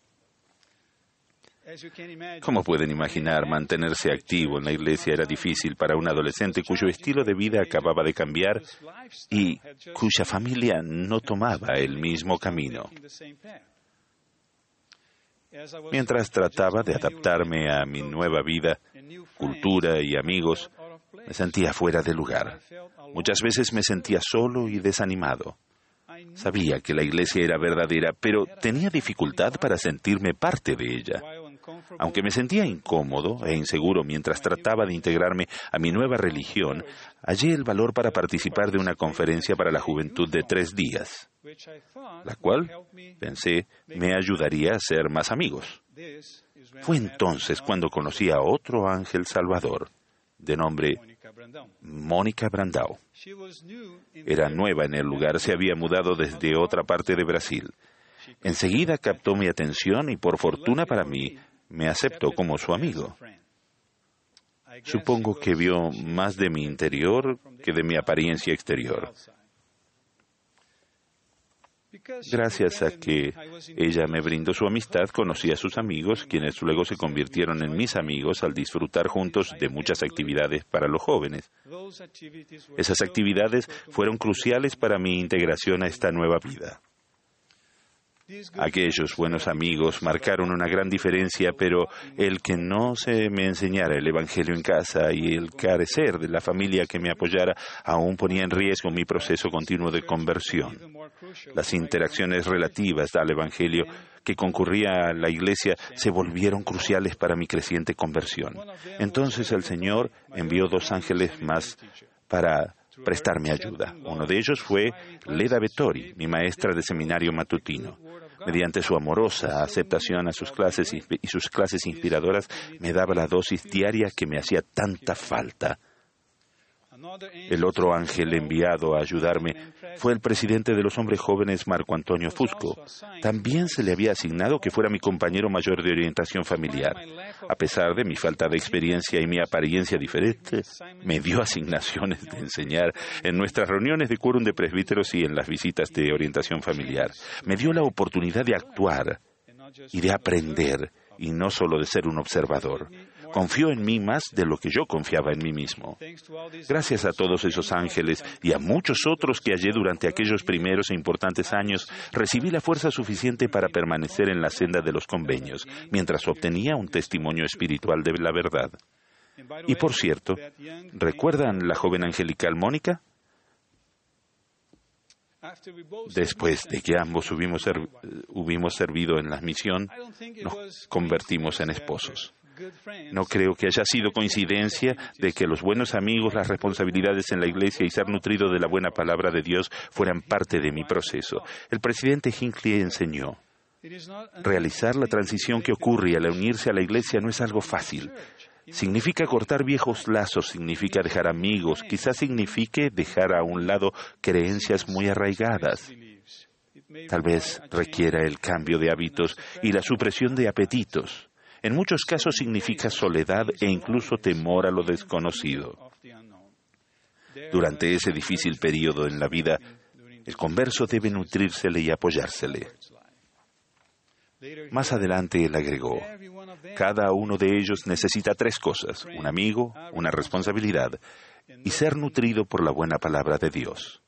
Como pueden imaginar, mantenerse activo en la iglesia era difícil para un adolescente cuyo estilo de vida acababa de cambiar y cuya familia no tomaba el mismo camino. Mientras trataba de adaptarme a mi nueva vida, cultura y amigos, me sentía fuera de lugar. Muchas veces me sentía solo y desanimado. Sabía que la iglesia era verdadera, pero tenía dificultad para sentirme parte de ella. Aunque me sentía incómodo e inseguro mientras trataba de integrarme a mi nueva religión, hallé el valor para participar de una conferencia para la juventud de 3 días, la cual, pensé, me ayudaría a hacer más amigos. Fue entonces cuando conocí a otro ángel salvador, de nombre Mónica Brandão. Era nueva en el lugar, se había mudado desde otra parte de Brasil. Enseguida captó mi atención y, por fortuna para mí, me aceptó como su amigo. Supongo que vio más de mi interior que de mi apariencia exterior. Gracias a que ella me brindó su amistad, conocí a sus amigos, quienes luego se convirtieron en mis amigos al disfrutar juntos de muchas actividades para los jóvenes. Esas actividades fueron cruciales para mi integración a esta nueva vida. Aquellos buenos amigos marcaron una gran diferencia, pero el que no se me enseñara el Evangelio en casa y el carecer de la familia que me apoyara aún ponía en riesgo mi proceso continuo de conversión. Las interacciones relativas al Evangelio que concurría a la iglesia se volvieron cruciales para mi creciente conversión. Entonces el Señor envió 2 ángeles más para prestarme ayuda. Uno de ellos fue Leda Vettori, mi maestra de seminario matutino. Mediante su amorosa aceptación a sus clases y sus clases inspiradoras, me daba la dosis diaria que me hacía tanta falta. El otro ángel enviado a ayudarme fue el presidente de los hombres jóvenes, Marco Antonio Fusco. También se le había asignado que fuera mi compañero mayor de orientación familiar. A pesar de mi falta de experiencia y mi apariencia diferente, me dio asignaciones de enseñar en nuestras reuniones de quórum de presbíteros y en las visitas de orientación familiar. Me dio la oportunidad de actuar y de aprender, y no solo de ser un observador. Confió en mí más de lo que yo confiaba en mí mismo. Gracias a todos esos ángeles y a muchos otros que hallé durante aquellos primeros e importantes años, recibí la fuerza suficiente para permanecer en la senda de los convenios, mientras obtenía un testimonio espiritual de la verdad. Y por cierto, ¿recuerdan la joven angelical Mónica? Después de que ambos hubimos servido en la misión, nos convertimos en esposos. No creo que haya sido coincidencia de que los buenos amigos, las responsabilidades en la iglesia y ser nutrido de la buena palabra de Dios fueran parte de mi proceso. El presidente Hinckley enseñó: realizar la transición que ocurre al unirse a la iglesia no es algo fácil. Significa cortar viejos lazos, significa dejar amigos, quizás signifique dejar a un lado creencias muy arraigadas. Tal vez requiera el cambio de hábitos y la supresión de apetitos. En muchos casos significa soledad e incluso temor a lo desconocido. Durante ese difícil periodo en la vida, el converso debe nutrírsele y apoyársele. Más adelante él agregó: cada uno de ellos necesita 3 cosas: un amigo, una responsabilidad y ser nutrido por la buena palabra de Dios.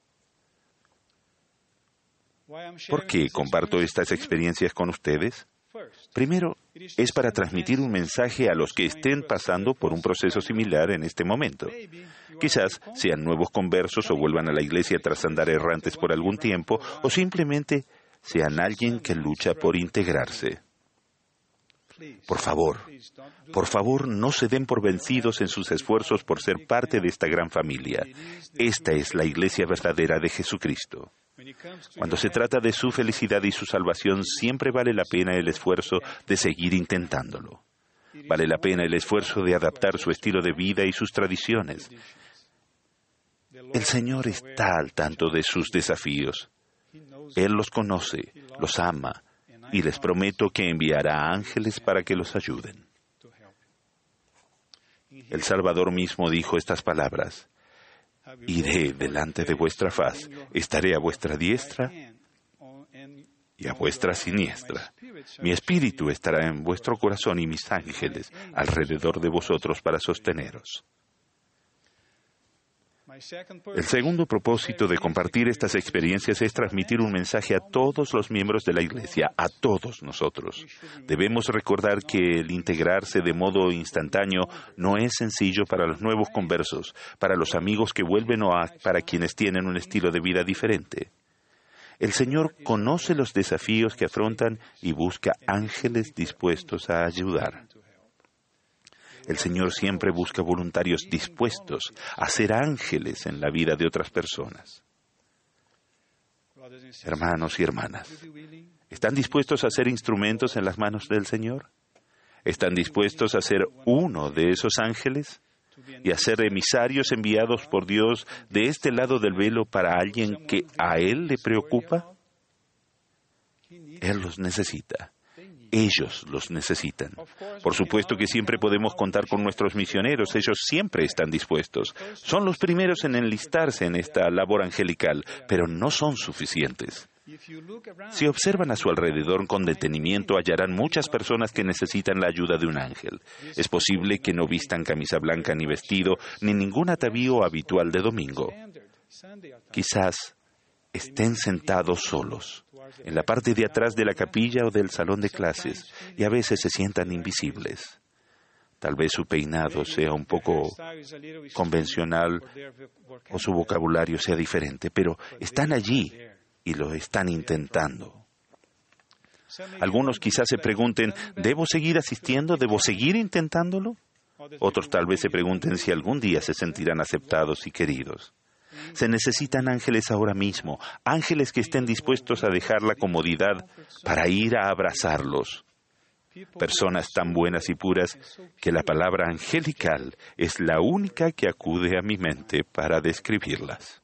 ¿Por qué comparto estas experiencias con ustedes? Primero, es para transmitir un mensaje a los que estén pasando por un proceso similar en este momento. Quizás sean nuevos conversos o vuelvan a la iglesia tras andar errantes por algún tiempo, o simplemente sean alguien que lucha por integrarse. Por favor, no se den por vencidos en sus esfuerzos por ser parte de esta gran familia. Esta es la iglesia verdadera de Jesucristo. Cuando se trata de su felicidad y su salvación, siempre vale la pena el esfuerzo de seguir intentándolo. Vale la pena el esfuerzo de adaptar su estilo de vida y sus tradiciones. El Señor está al tanto de sus desafíos. Él los conoce, los ama, y les prometo que enviará ángeles para que los ayuden. El Salvador mismo dijo estas palabras: iré delante de vuestra faz, estaré a vuestra diestra y a vuestra siniestra. Mi espíritu estará en vuestro corazón y mis ángeles alrededor de vosotros para sosteneros. El segundo propósito de compartir estas experiencias es transmitir un mensaje a todos los miembros de la Iglesia, a todos nosotros. Debemos recordar que el integrarse de modo instantáneo no es sencillo para los nuevos conversos, para los amigos que vuelven o para quienes tienen un estilo de vida diferente. El Señor conoce los desafíos que afrontan y busca ángeles dispuestos a ayudar. El Señor siempre busca voluntarios dispuestos a ser ángeles en la vida de otras personas. Hermanos y hermanas, ¿están dispuestos a ser instrumentos en las manos del Señor? ¿Están dispuestos a ser uno de esos ángeles y a ser emisarios enviados por Dios de este lado del velo para alguien que a Él le preocupa? Él los necesita. Ellos los necesitan. Por supuesto que siempre podemos contar con nuestros misioneros. Ellos siempre están dispuestos. Son los primeros en enlistarse en esta labor angelical, pero no son suficientes. Si observan a su alrededor con detenimiento, hallarán muchas personas que necesitan la ayuda de un ángel. Es posible que no vistan camisa blanca ni vestido, ni ningún atavío habitual de domingo. Quizás estén sentados solos, en la parte de atrás de la capilla o del salón de clases, y a veces se sientan invisibles. Tal vez su peinado sea un poco convencional o su vocabulario sea diferente, pero están allí y lo están intentando. Algunos quizás se pregunten, ¿debo seguir asistiendo? ¿Debo seguir intentándolo? Otros tal vez se pregunten si algún día se sentirán aceptados y queridos. Se necesitan ángeles ahora mismo, ángeles que estén dispuestos a dejar la comodidad para ir a abrazarlos. Personas tan buenas y puras que la palabra angelical es la única que acude a mi mente para describirlas.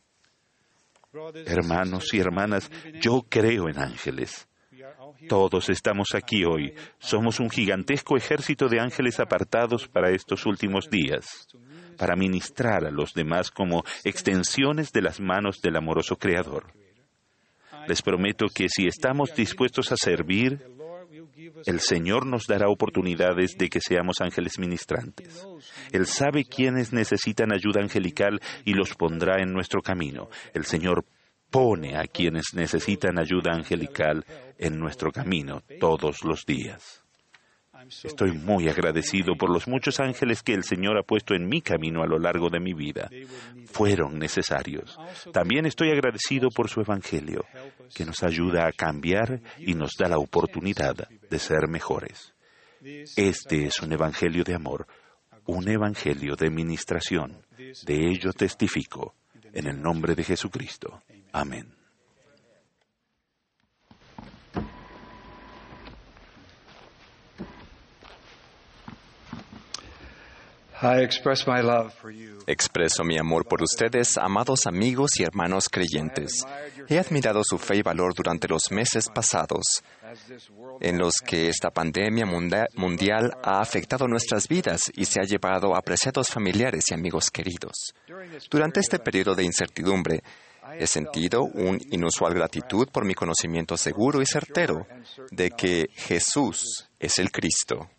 Hermanos y hermanas, yo creo en ángeles. Todos estamos aquí hoy. Somos un gigantesco ejército de ángeles apartados para estos últimos días, para ministrar a los demás como extensiones de las manos del amoroso Creador. Les prometo que si estamos dispuestos a servir, El Señor nos dará oportunidades de que seamos ángeles ministrantes. Él sabe quiénes necesitan ayuda angelical y los pondrá en nuestro camino. El Señor pone a quienes necesitan ayuda angelical en nuestro camino todos los días. Estoy muy agradecido por los muchos ángeles que el Señor ha puesto en mi camino a lo largo de mi vida. Fueron necesarios. También estoy agradecido por su Evangelio, que nos ayuda a cambiar y nos da la oportunidad de ser mejores. Este es un Evangelio de amor, un Evangelio de ministración. De ello testifico, en el nombre de Jesucristo. Amén. Expreso mi amor por ustedes, amados amigos y hermanos creyentes. He admirado su fe y valor durante los meses pasados, en los que esta pandemia mundial ha afectado nuestras vidas y se ha llevado a apreciados familiares y amigos queridos. Durante este periodo de incertidumbre, he sentido una inusual gratitud por mi conocimiento seguro y certero de que Jesús es el Cristo.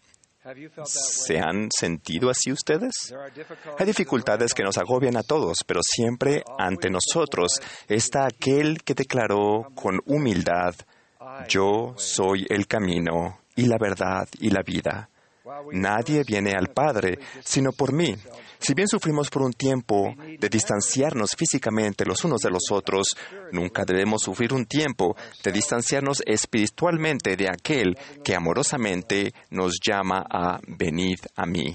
¿Se han sentido así ustedes? Hay dificultades que nos agobian a todos, pero siempre ante nosotros está aquel que declaró con humildad: yo soy el camino y la verdad y la vida. Nadie viene al Padre sino por mí. Si bien sufrimos por un tiempo de distanciarnos físicamente los unos de los otros, nunca debemos sufrir un tiempo de distanciarnos espiritualmente de aquel que amorosamente nos llama a venid a mí.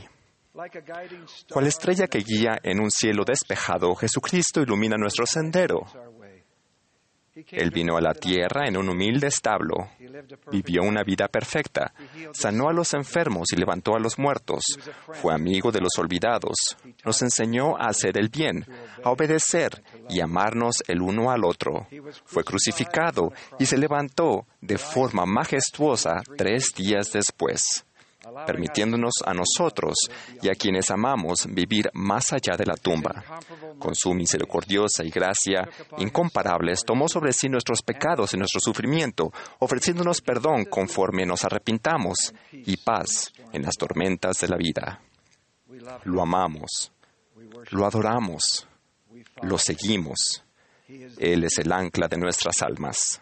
Cual estrella que guía en un cielo despejado, Jesucristo ilumina nuestro sendero. Él vino a la tierra en un humilde establo, vivió una vida perfecta, sanó a los enfermos y levantó a los muertos, fue amigo de los olvidados, nos enseñó a hacer el bien, a obedecer y amarnos el uno al otro. Fue crucificado y se levantó de forma majestuosa 3 días después, permitiéndonos a nosotros y a quienes amamos vivir más allá de la tumba. Con su misericordiosa y gracia incomparables, tomó sobre sí nuestros pecados y nuestro sufrimiento, ofreciéndonos perdón conforme nos arrepintamos y paz en las tormentas de la vida. Lo amamos, lo adoramos, lo seguimos. Él es el ancla de nuestras almas.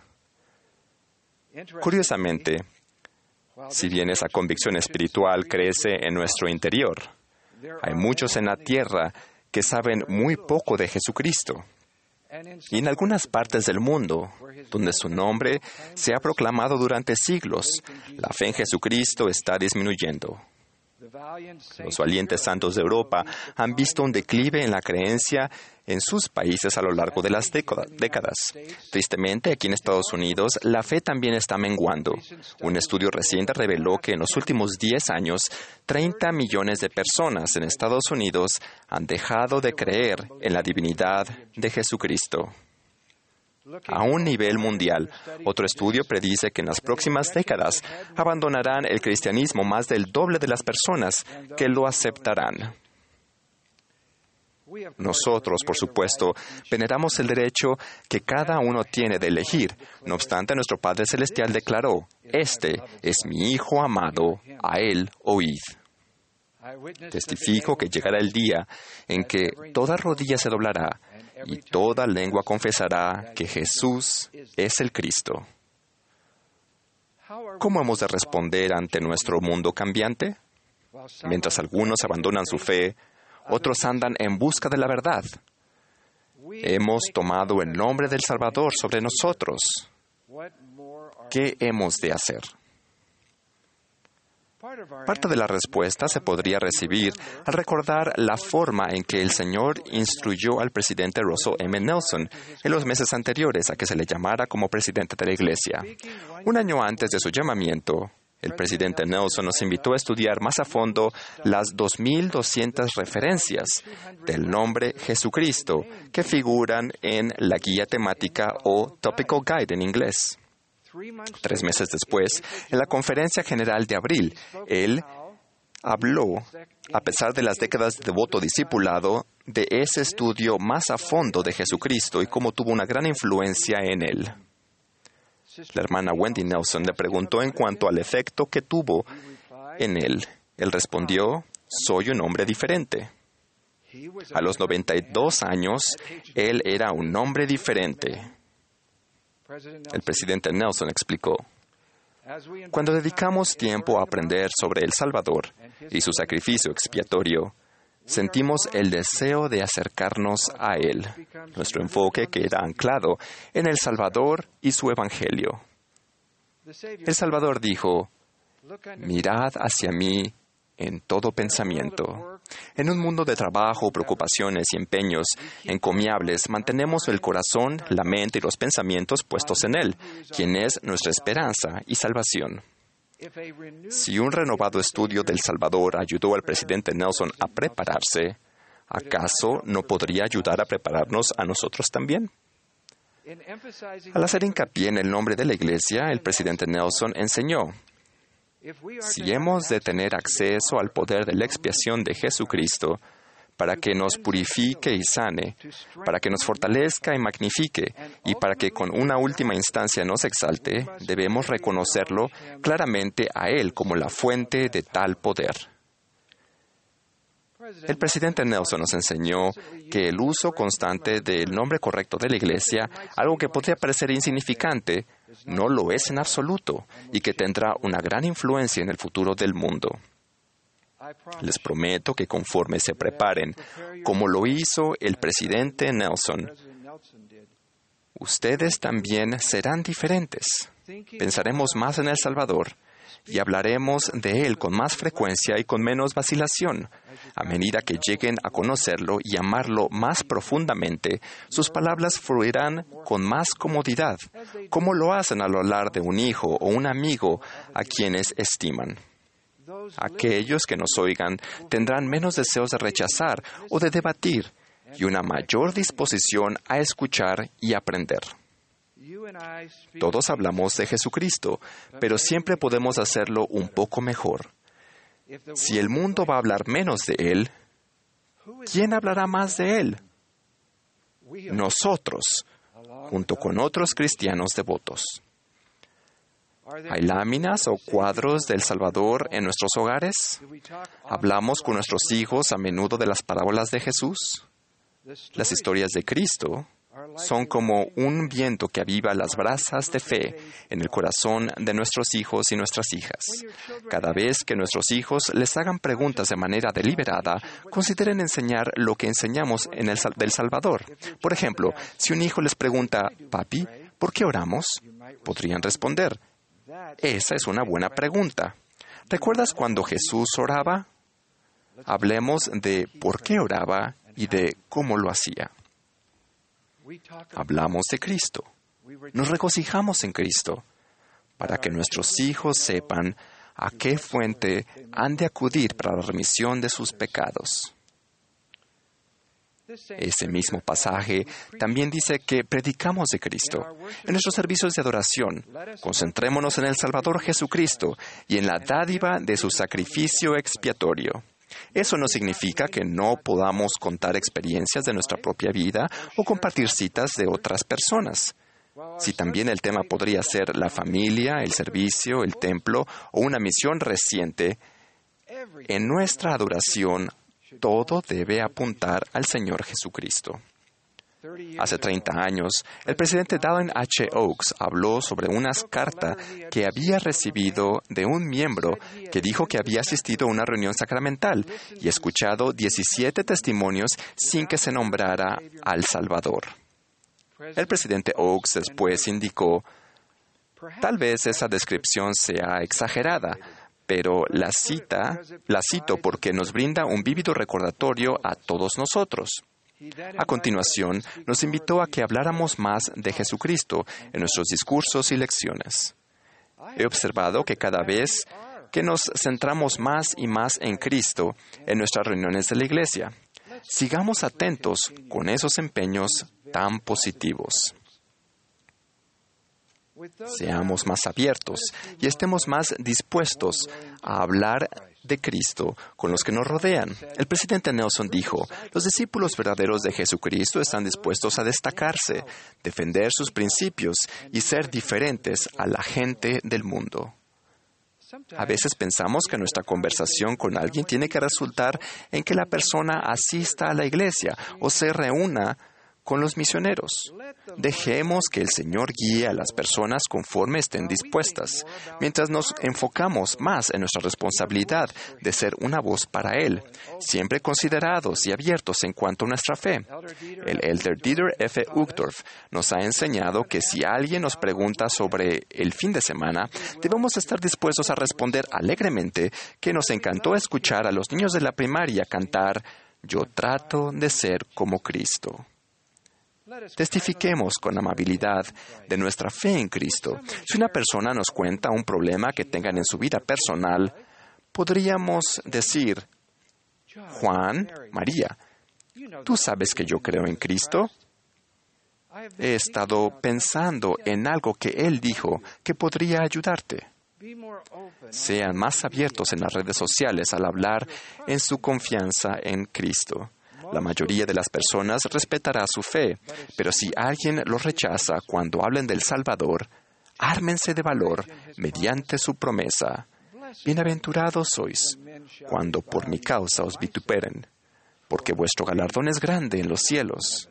Curiosamente, si bien esa convicción espiritual crece en nuestro interior, hay muchos en la tierra que saben muy poco de Jesucristo. Y en algunas partes del mundo, donde su nombre se ha proclamado durante siglos, la fe en Jesucristo está disminuyendo. Los valientes santos de Europa han visto un declive en la creencia en sus países a lo largo de las décadas. Tristemente, aquí en Estados Unidos, la fe también está menguando. Un estudio reciente reveló que en los últimos 10 años, 30 millones de personas en Estados Unidos han dejado de creer en la divinidad de Jesucristo. A un nivel mundial, otro estudio predice que en las próximas décadas abandonarán el cristianismo más del doble de las personas que lo aceptarán. Nosotros, por supuesto, veneramos el derecho que cada uno tiene de elegir. No obstante, nuestro Padre Celestial declaró: «Este es mi Hijo amado, a Él oíd». Testifico que llegará el día en que toda rodilla se doblará y toda lengua confesará que Jesús es el Cristo. ¿Cómo hemos de responder ante nuestro mundo cambiante? Mientras algunos abandonan su fe, otros andan en busca de la verdad. Hemos tomado el nombre del Salvador sobre nosotros. ¿Qué hemos de hacer? Parte de la respuesta se podría recibir al recordar la forma en que el Señor instruyó al presidente Russell M. Nelson en los meses anteriores a que se le llamara como presidente de la Iglesia. Un año antes de su llamamiento, el presidente Nelson nos invitó a estudiar más a fondo las 2,200 referencias del nombre Jesucristo que figuran en la guía temática o Topical Guide en inglés. 3 meses después, en la conferencia general de abril, él habló, a pesar de las décadas de devoto discipulado, de ese estudio más a fondo de Jesucristo y cómo tuvo una gran influencia en él. La hermana Wendy Nelson le preguntó en cuanto al efecto que tuvo en él. Él respondió, soy un hombre diferente. A los 92 años, él era un hombre diferente. El presidente Nelson explicó, cuando dedicamos tiempo a aprender sobre El Salvador y su sacrificio expiatorio, sentimos el deseo de acercarnos a Él. Nuestro enfoque queda anclado en El Salvador y su Evangelio. El Salvador dijo, mirad hacia mí en todo pensamiento. En un mundo de trabajo, preocupaciones y empeños encomiables, mantenemos el corazón, la mente y los pensamientos puestos en Él, quien es nuestra esperanza y salvación. Si un renovado estudio del Salvador ayudó al presidente Nelson a prepararse, ¿acaso no podría ayudar a prepararnos a nosotros también? Al hacer hincapié en el nombre de la Iglesia, el presidente Nelson enseñó, si hemos de tener acceso al poder de la expiación de Jesucristo, para que nos purifique y sane, para que nos fortalezca y magnifique, y para que con una última instancia nos exalte, debemos reconocerlo claramente a Él como la fuente de tal poder. El presidente Nelson nos enseñó que el uso constante del nombre correcto de la Iglesia, algo que podría parecer insignificante, no lo es en absoluto, y que tendrá una gran influencia en el futuro del mundo. Les prometo que conforme se preparen, como lo hizo el presidente Nelson, ustedes también serán diferentes. Pensaremos más en El Salvador y hablaremos de Él con más frecuencia y con menos vacilación. A medida que lleguen a conocerlo y amarlo más profundamente, sus palabras fluirán con más comodidad, como lo hacen al hablar de un hijo o un amigo a quienes estiman. Aquellos que nos oigan tendrán menos deseos de rechazar o de debatir y una mayor disposición a escuchar y aprender. Todos hablamos de Jesucristo, pero siempre podemos hacerlo un poco mejor. Si el mundo va a hablar menos de Él, ¿quién hablará más de Él? Nosotros, junto con otros cristianos devotos. ¿Hay láminas o cuadros del Salvador en nuestros hogares? ¿Hablamos con nuestros hijos a menudo de las parábolas de Jesús? Las historias de Cristo son como un viento que aviva las brasas de fe en el corazón de nuestros hijos y nuestras hijas. Cada vez que nuestros hijos les hagan preguntas de manera deliberada, consideren enseñar lo que enseñamos en del Salvador. Por ejemplo, si un hijo les pregunta, «Papi, ¿por qué oramos?», podrían responder, «Esa es una buena pregunta. ¿Recuerdas cuando Jesús oraba?». Hablemos de por qué oraba y de cómo lo hacía. Hablamos de Cristo. Nos regocijamos en Cristo para que nuestros hijos sepan a qué fuente han de acudir para la remisión de sus pecados. Ese mismo pasaje también dice que predicamos de Cristo. En nuestros servicios de adoración, concentrémonos en el Salvador Jesucristo y en la dádiva de su sacrificio expiatorio. Eso no significa que no podamos contar experiencias de nuestra propia vida o compartir citas de otras personas. Si también el tema podría ser la familia, el servicio, el templo o una misión reciente, en nuestra adoración todo debe apuntar al Señor Jesucristo. Hace 30 años, el presidente Dallin H. Oaks habló sobre una carta que había recibido de un miembro que dijo que había asistido a una reunión sacramental y escuchado 17 testimonios sin que se nombrara al Salvador. El presidente Oaks después indicó, tal vez esa descripción sea exagerada, pero la cito porque nos brinda un vívido recordatorio a todos nosotros. A continuación, nos invitó a que habláramos más de Jesucristo en nuestros discursos y lecciones. He observado que cada vez que nos centramos más y más en Cristo en nuestras reuniones de la Iglesia, sigamos atentos con esos empeños tan positivos. Seamos más abiertos y estemos más dispuestos a hablar de Cristo con los que nos rodean. El presidente Nelson dijo, los discípulos verdaderos de Jesucristo están dispuestos a destacarse, defender sus principios y ser diferentes a la gente del mundo. A veces pensamos que nuestra conversación con alguien tiene que resultar en que la persona asista a la iglesia o se reúna con los misioneros. Dejemos que el Señor guíe a las personas conforme estén dispuestas, mientras nos enfocamos más en nuestra responsabilidad de ser una voz para Él, siempre considerados y abiertos en cuanto a nuestra fe. El elder Dieter F. Uchtdorf nos ha enseñado que si alguien nos pregunta sobre el fin de semana, debemos estar dispuestos a responder alegremente que nos encantó escuchar a los niños de la primaria cantar «Yo trato de ser como Cristo». Testifiquemos con amabilidad de nuestra fe en Cristo. Si una persona nos cuenta un problema que tengan en su vida personal, podríamos decir, Juan, María, ¿tú sabes que yo creo en Cristo? He estado pensando en algo que Él dijo que podría ayudarte. Sean más abiertos en las redes sociales al hablar en su confianza en Cristo. La mayoría de las personas respetará su fe, pero si alguien los rechaza cuando hablen del Salvador, ármense de valor mediante su promesa. Bienaventurados sois cuando por mi causa os vituperen, porque vuestro galardón es grande en los cielos.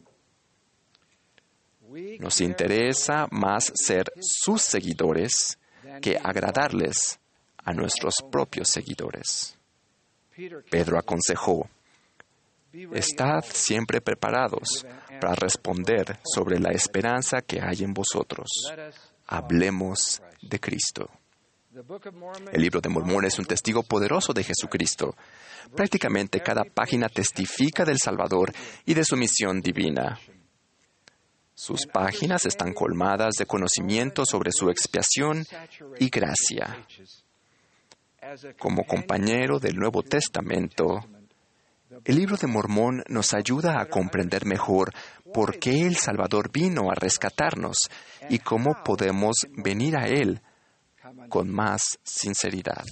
Nos interesa más ser sus seguidores que agradarles a nuestros propios seguidores. Pedro aconsejó, estad siempre preparados para responder sobre la esperanza que hay en vosotros. Hablemos de Cristo. El libro de Mormón es un testigo poderoso de Jesucristo. Prácticamente cada página testifica del Salvador y de su misión divina. Sus páginas están colmadas de conocimiento sobre su expiación y gracia. Como compañero del Nuevo Testamento, el libro de Mormón nos ayuda a comprender mejor por qué el Salvador vino a rescatarnos y cómo podemos venir a Él con más sinceridad.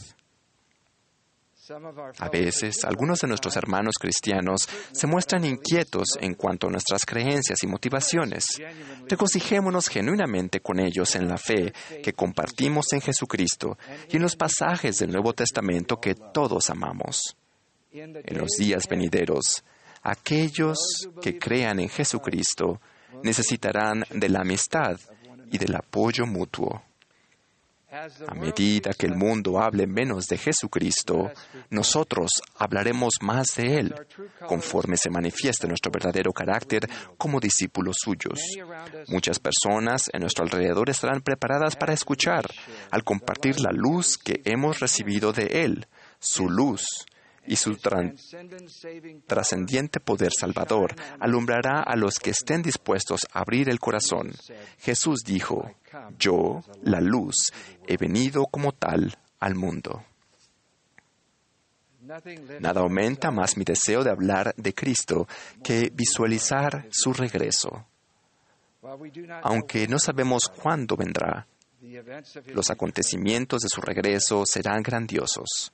A veces, algunos de nuestros hermanos cristianos se muestran inquietos en cuanto a nuestras creencias y motivaciones. Regocijémonos genuinamente con ellos en la fe que compartimos en Jesucristo y en los pasajes del Nuevo Testamento que todos amamos. En los días venideros, aquellos que crean en Jesucristo necesitarán de la amistad y del apoyo mutuo. A medida que el mundo hable menos de Jesucristo, nosotros hablaremos más de Él, conforme se manifieste nuestro verdadero carácter como discípulos suyos. Muchas personas en nuestro alrededor estarán preparadas para escuchar, al compartir la luz que hemos recibido de Él, su luz, y su trascendiente poder salvador alumbrará a los que estén dispuestos a abrir el corazón. Jesús dijo, yo, la luz, he venido como tal al mundo. Nada aumenta más mi deseo de hablar de Cristo que visualizar su regreso. Aunque no sabemos cuándo vendrá, los acontecimientos de su regreso serán grandiosos.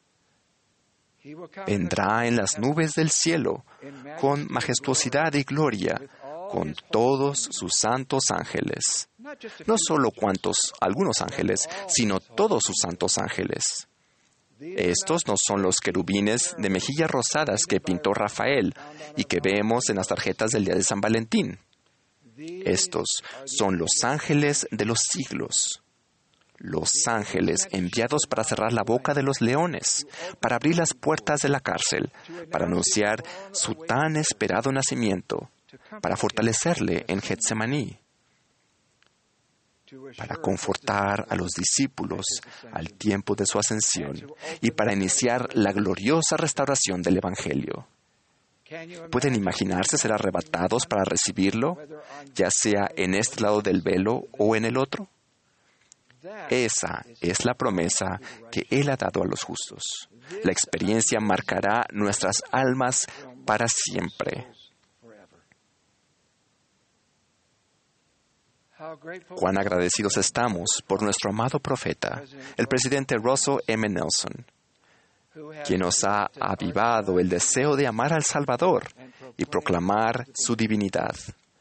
Vendrá en las nubes del cielo, con majestuosidad y gloria, con todos sus santos ángeles. No solo algunos ángeles, sino todos sus santos ángeles. Estos no son los querubines de mejillas rosadas que pintó Rafael y que vemos en las tarjetas del día de San Valentín. Estos son los ángeles de los siglos. Los ángeles enviados para cerrar la boca de los leones, para abrir las puertas de la cárcel, para anunciar su tan esperado nacimiento, para fortalecerle en Getsemaní, para confortar a los discípulos al tiempo de su ascensión y para iniciar la gloriosa restauración del Evangelio. ¿Pueden imaginarse ser arrebatados para recibirlo, ya sea en este lado del velo o en el otro? Esa es la promesa que Él ha dado a los justos. La experiencia marcará nuestras almas para siempre. Cuán agradecidos estamos por nuestro amado profeta, el presidente Russell M. Nelson, quien nos ha avivado el deseo de amar al Salvador y proclamar su divinidad.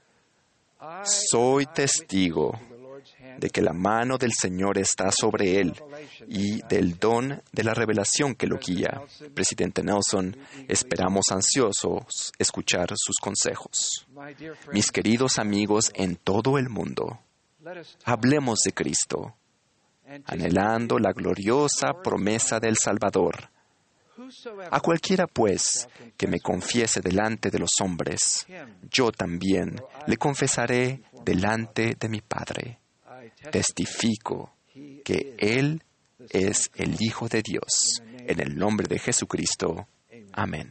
Soy testigo de que la mano del Señor está sobre él y del don de la revelación que lo guía. Presidente Nelson, esperamos ansiosos escuchar sus consejos. Mis queridos amigos en todo el mundo, hablemos de Cristo, anhelando la gloriosa promesa del Salvador. A cualquiera, pues, que me confiese delante de los hombres, yo también le confesaré delante de mi Padre. Testifico que Él es el Hijo de Dios. En el nombre de Jesucristo. Amén.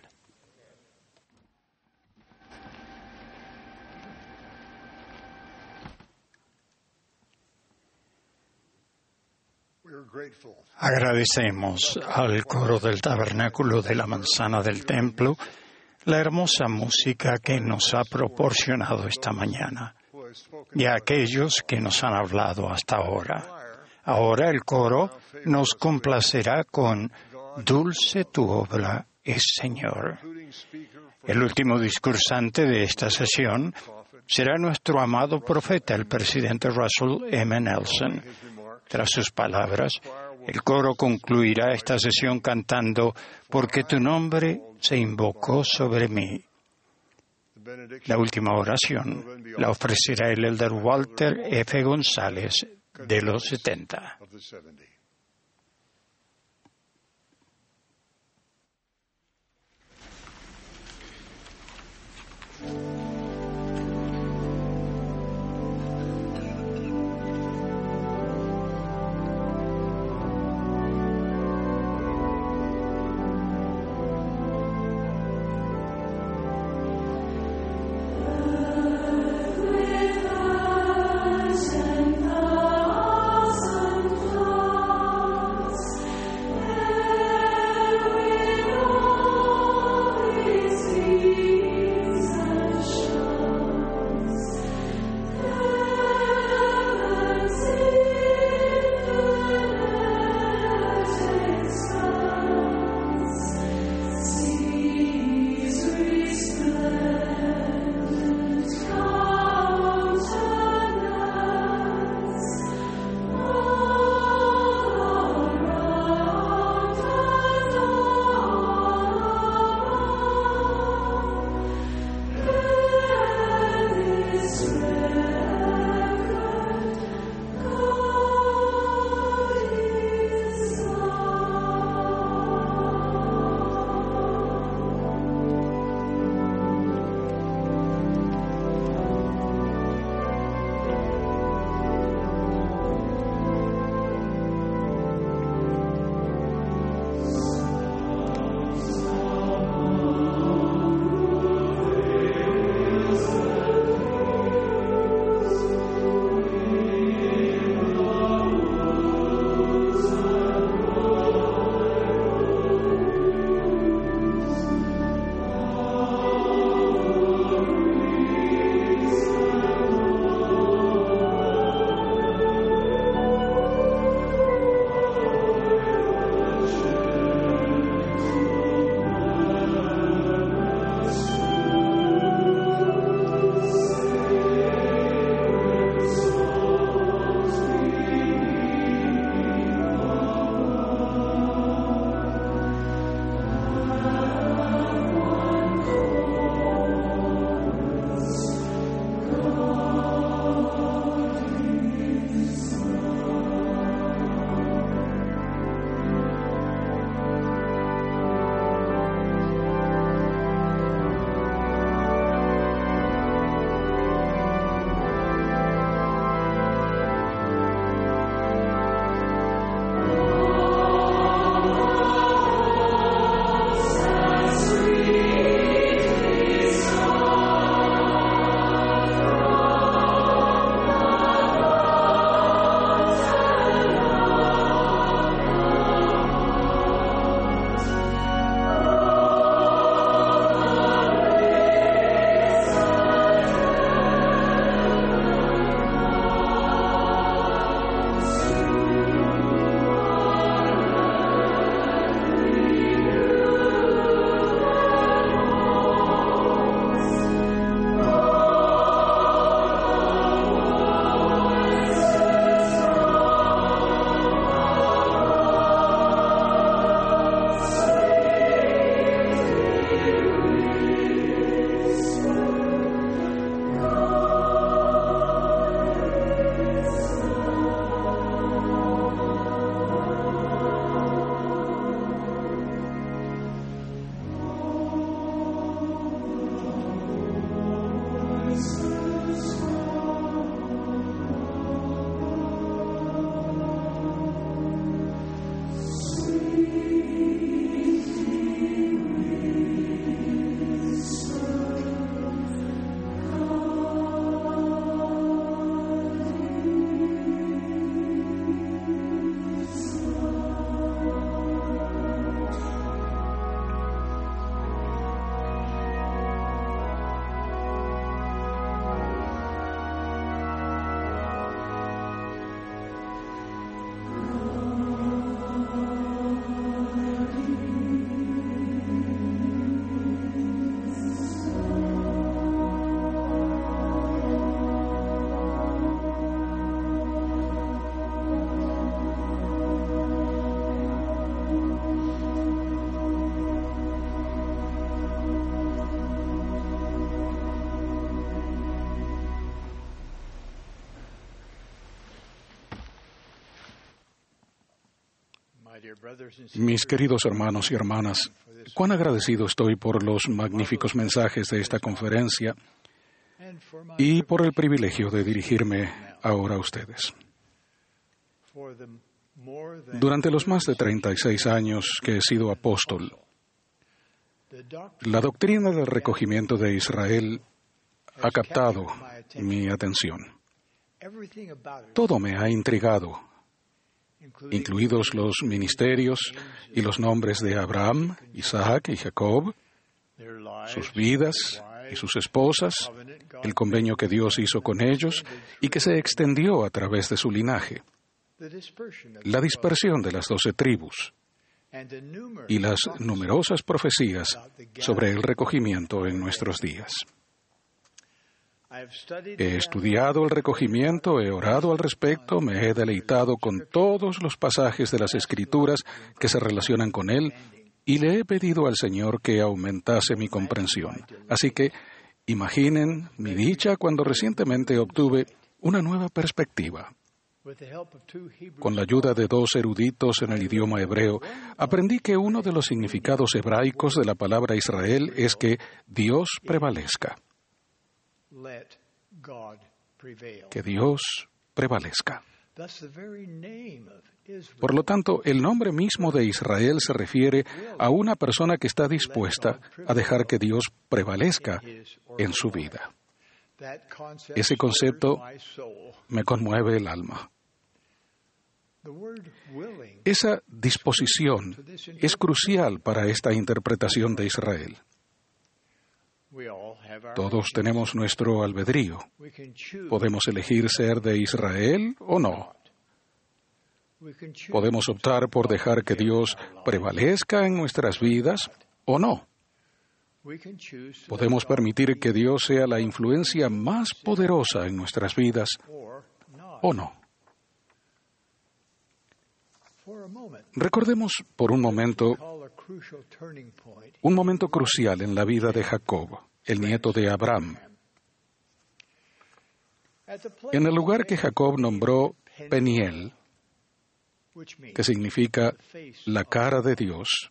Agradecemos al coro del Tabernáculo de la Manzana del Templo la hermosa música que nos ha proporcionado esta mañana y a aquellos que nos han hablado hasta ahora. Ahora el coro nos complacerá con Dulce tu obra es, Señor. El último discursante de esta sesión será nuestro amado profeta, el presidente Russell M. Nelson. Tras sus palabras, el coro concluirá esta sesión cantando «Porque tu nombre se invocó sobre mí». La última oración la ofrecerá el elder Walter F. González, de los 70. With us and us and Mis queridos hermanos y hermanas, cuán agradecido estoy por los magníficos mensajes de esta conferencia y por el privilegio de dirigirme ahora a ustedes. Durante los más de 36 años que he sido apóstol, la doctrina del recogimiento de Israel ha captado mi atención. Todo me ha intrigado, incluidos los ministerios y los nombres de Abraham, Isaac y Jacob, sus vidas y sus esposas, el convenio que Dios hizo con ellos y que se extendió a través de su linaje, la dispersión de las 12 tribus y las numerosas profecías sobre el recogimiento en nuestros días. He estudiado el recogimiento, he orado al respecto, me he deleitado con todos los pasajes de las Escrituras que se relacionan con él y le he pedido al Señor que aumentase mi comprensión. Así que imaginen mi dicha cuando recientemente obtuve una nueva perspectiva. Con la ayuda de 2 eruditos en el idioma hebreo, aprendí que uno de los significados hebraicos de la palabra Israel es que Dios prevalezca. Que Dios prevalezca. Por lo tanto, el nombre mismo de Israel se refiere a una persona que está dispuesta a dejar que Dios prevalezca en su vida. Ese concepto me conmueve el alma. Esa disposición es crucial para esta interpretación de Israel. Todos tenemos nuestro albedrío. Podemos elegir ser de Israel o no. Podemos optar por dejar que Dios prevalezca en nuestras vidas o no. Podemos permitir que Dios sea la influencia más poderosa en nuestras vidas o no. Recordemos por un momento crucial en la vida de Jacob, el nieto de Abraham. En el lugar que Jacob nombró Peniel, que significa la cara de Dios,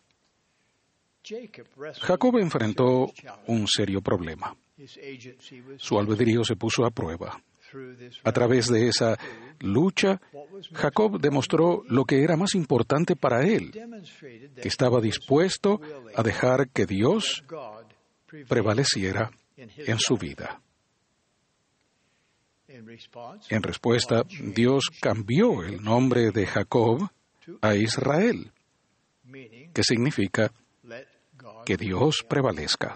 Jacob enfrentó un serio problema. Su albedrío se puso a prueba. A través de esa lucha, Jacob demostró lo que era más importante para él, que estaba dispuesto a dejar que Dios prevaleciera en su vida. En respuesta, Dios cambió el nombre de Jacob a Israel, que significa que Dios prevalezca.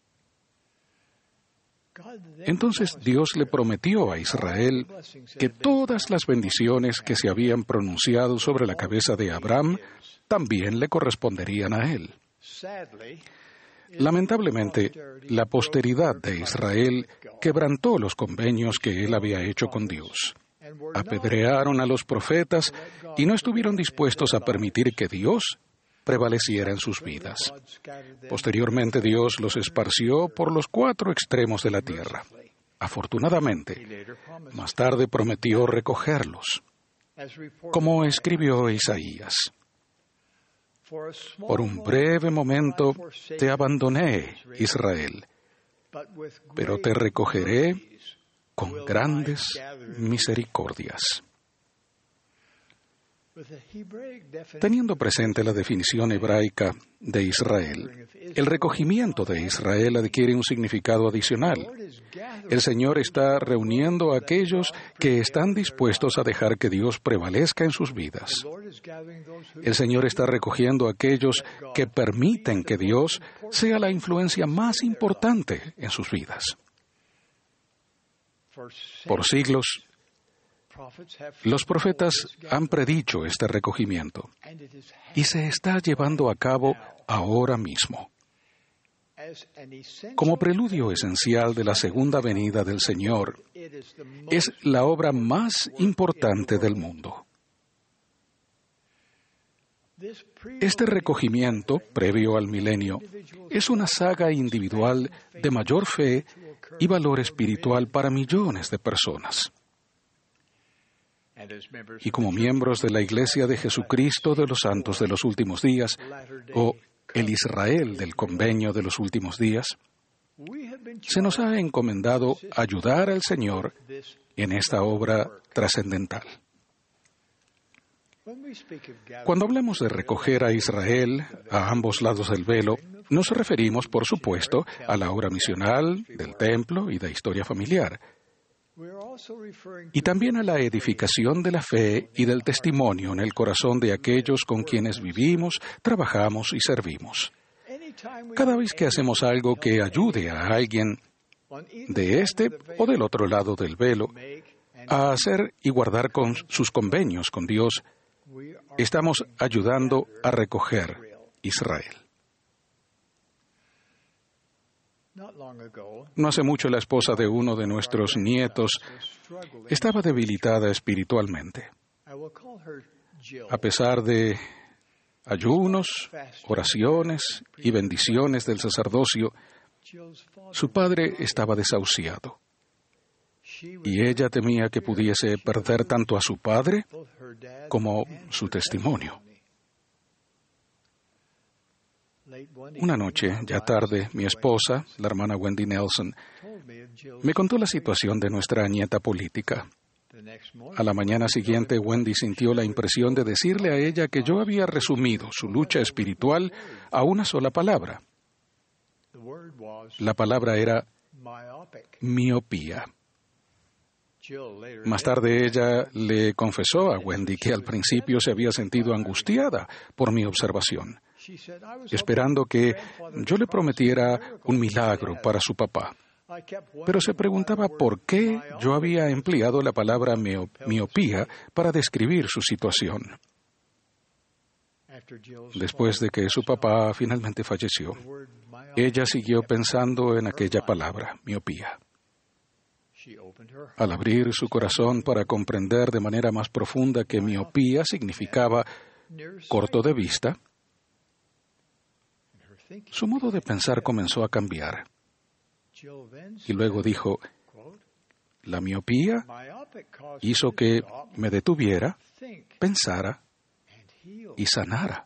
Entonces Dios le prometió a Israel que todas las bendiciones que se habían pronunciado sobre la cabeza de Abraham también le corresponderían a él. Lamentablemente, la posteridad de Israel quebrantó los convenios que él había hecho con Dios. Apedrearon a los profetas y no estuvieron dispuestos a permitir que Dios prevaleciera en sus vidas. Posteriormente, Dios los esparció por los 4 extremos de la tierra. Afortunadamente, más tarde prometió recogerlos, como escribió Isaías. Por un breve momento te abandoné, Israel, pero te recogeré con grandes misericordias. Teniendo presente la definición hebraica de Israel, el recogimiento de Israel adquiere un significado adicional. El Señor está reuniendo a aquellos que están dispuestos a dejar que Dios prevalezca en sus vidas. El Señor está recogiendo a aquellos que permiten que Dios sea la influencia más importante en sus vidas. Por siglos, los profetas han predicho este recogimiento y se está llevando a cabo ahora mismo. Como preludio esencial de la segunda venida del Señor, es la obra más importante del mundo. Este recogimiento, previo al milenio, es una saga individual de mayor fe y valor espiritual para millones de personas. y como miembros de la Iglesia de Jesucristo de los Santos de los Últimos Días, o el Israel del Convenio de los Últimos Días, se nos ha encomendado ayudar al Señor en esta obra trascendental. Cuando hablamos de recoger a Israel a ambos lados del velo, nos referimos, por supuesto, a la obra misional, del templo y de historia familiar, y también a la edificación de la fe y del testimonio en el corazón de aquellos con quienes vivimos, trabajamos y servimos. Cada vez que hacemos algo que ayude a alguien de este o del otro lado del velo a hacer y guardar con sus convenios con Dios, estamos ayudando a recoger Israel. No hace mucho la esposa de uno de nuestros nietos estaba debilitada espiritualmente. A pesar de ayunos, oraciones y bendiciones del sacerdocio, su padre estaba desahuciado. Y ella temía que pudiese perder tanto a su padre como su testimonio. Una noche, ya tarde, mi esposa, la hermana Wendy Nelson, me contó la situación de nuestra nieta política. A la mañana siguiente, Wendy sintió la impresión de decirle a ella que yo había resumido su lucha espiritual a una sola palabra. La palabra era miopía. Más tarde ella le confesó a Wendy que al principio se había sentido angustiada por mi observación, esperando que yo le prometiera un milagro para su papá. Pero se preguntaba por qué yo había empleado la palabra miopía para describir su situación. Después de que su papá finalmente falleció, ella siguió pensando en aquella palabra, miopía. Al abrir su corazón para comprender de manera más profunda que miopía significaba corto de vista, su modo de pensar comenzó a cambiar. Y luego dijo, la miopía hizo que me detuviera, pensara y sanara.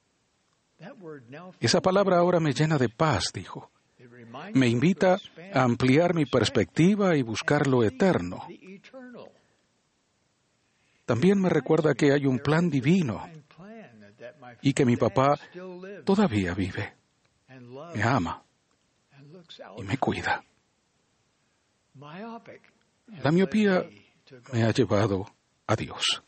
Esa palabra ahora me llena de paz, dijo. Me invita a ampliar mi perspectiva y buscar lo eterno. También me recuerda que hay un plan divino y que mi papá todavía vive, me ama y me cuida. La miopía me ha llevado a Dios.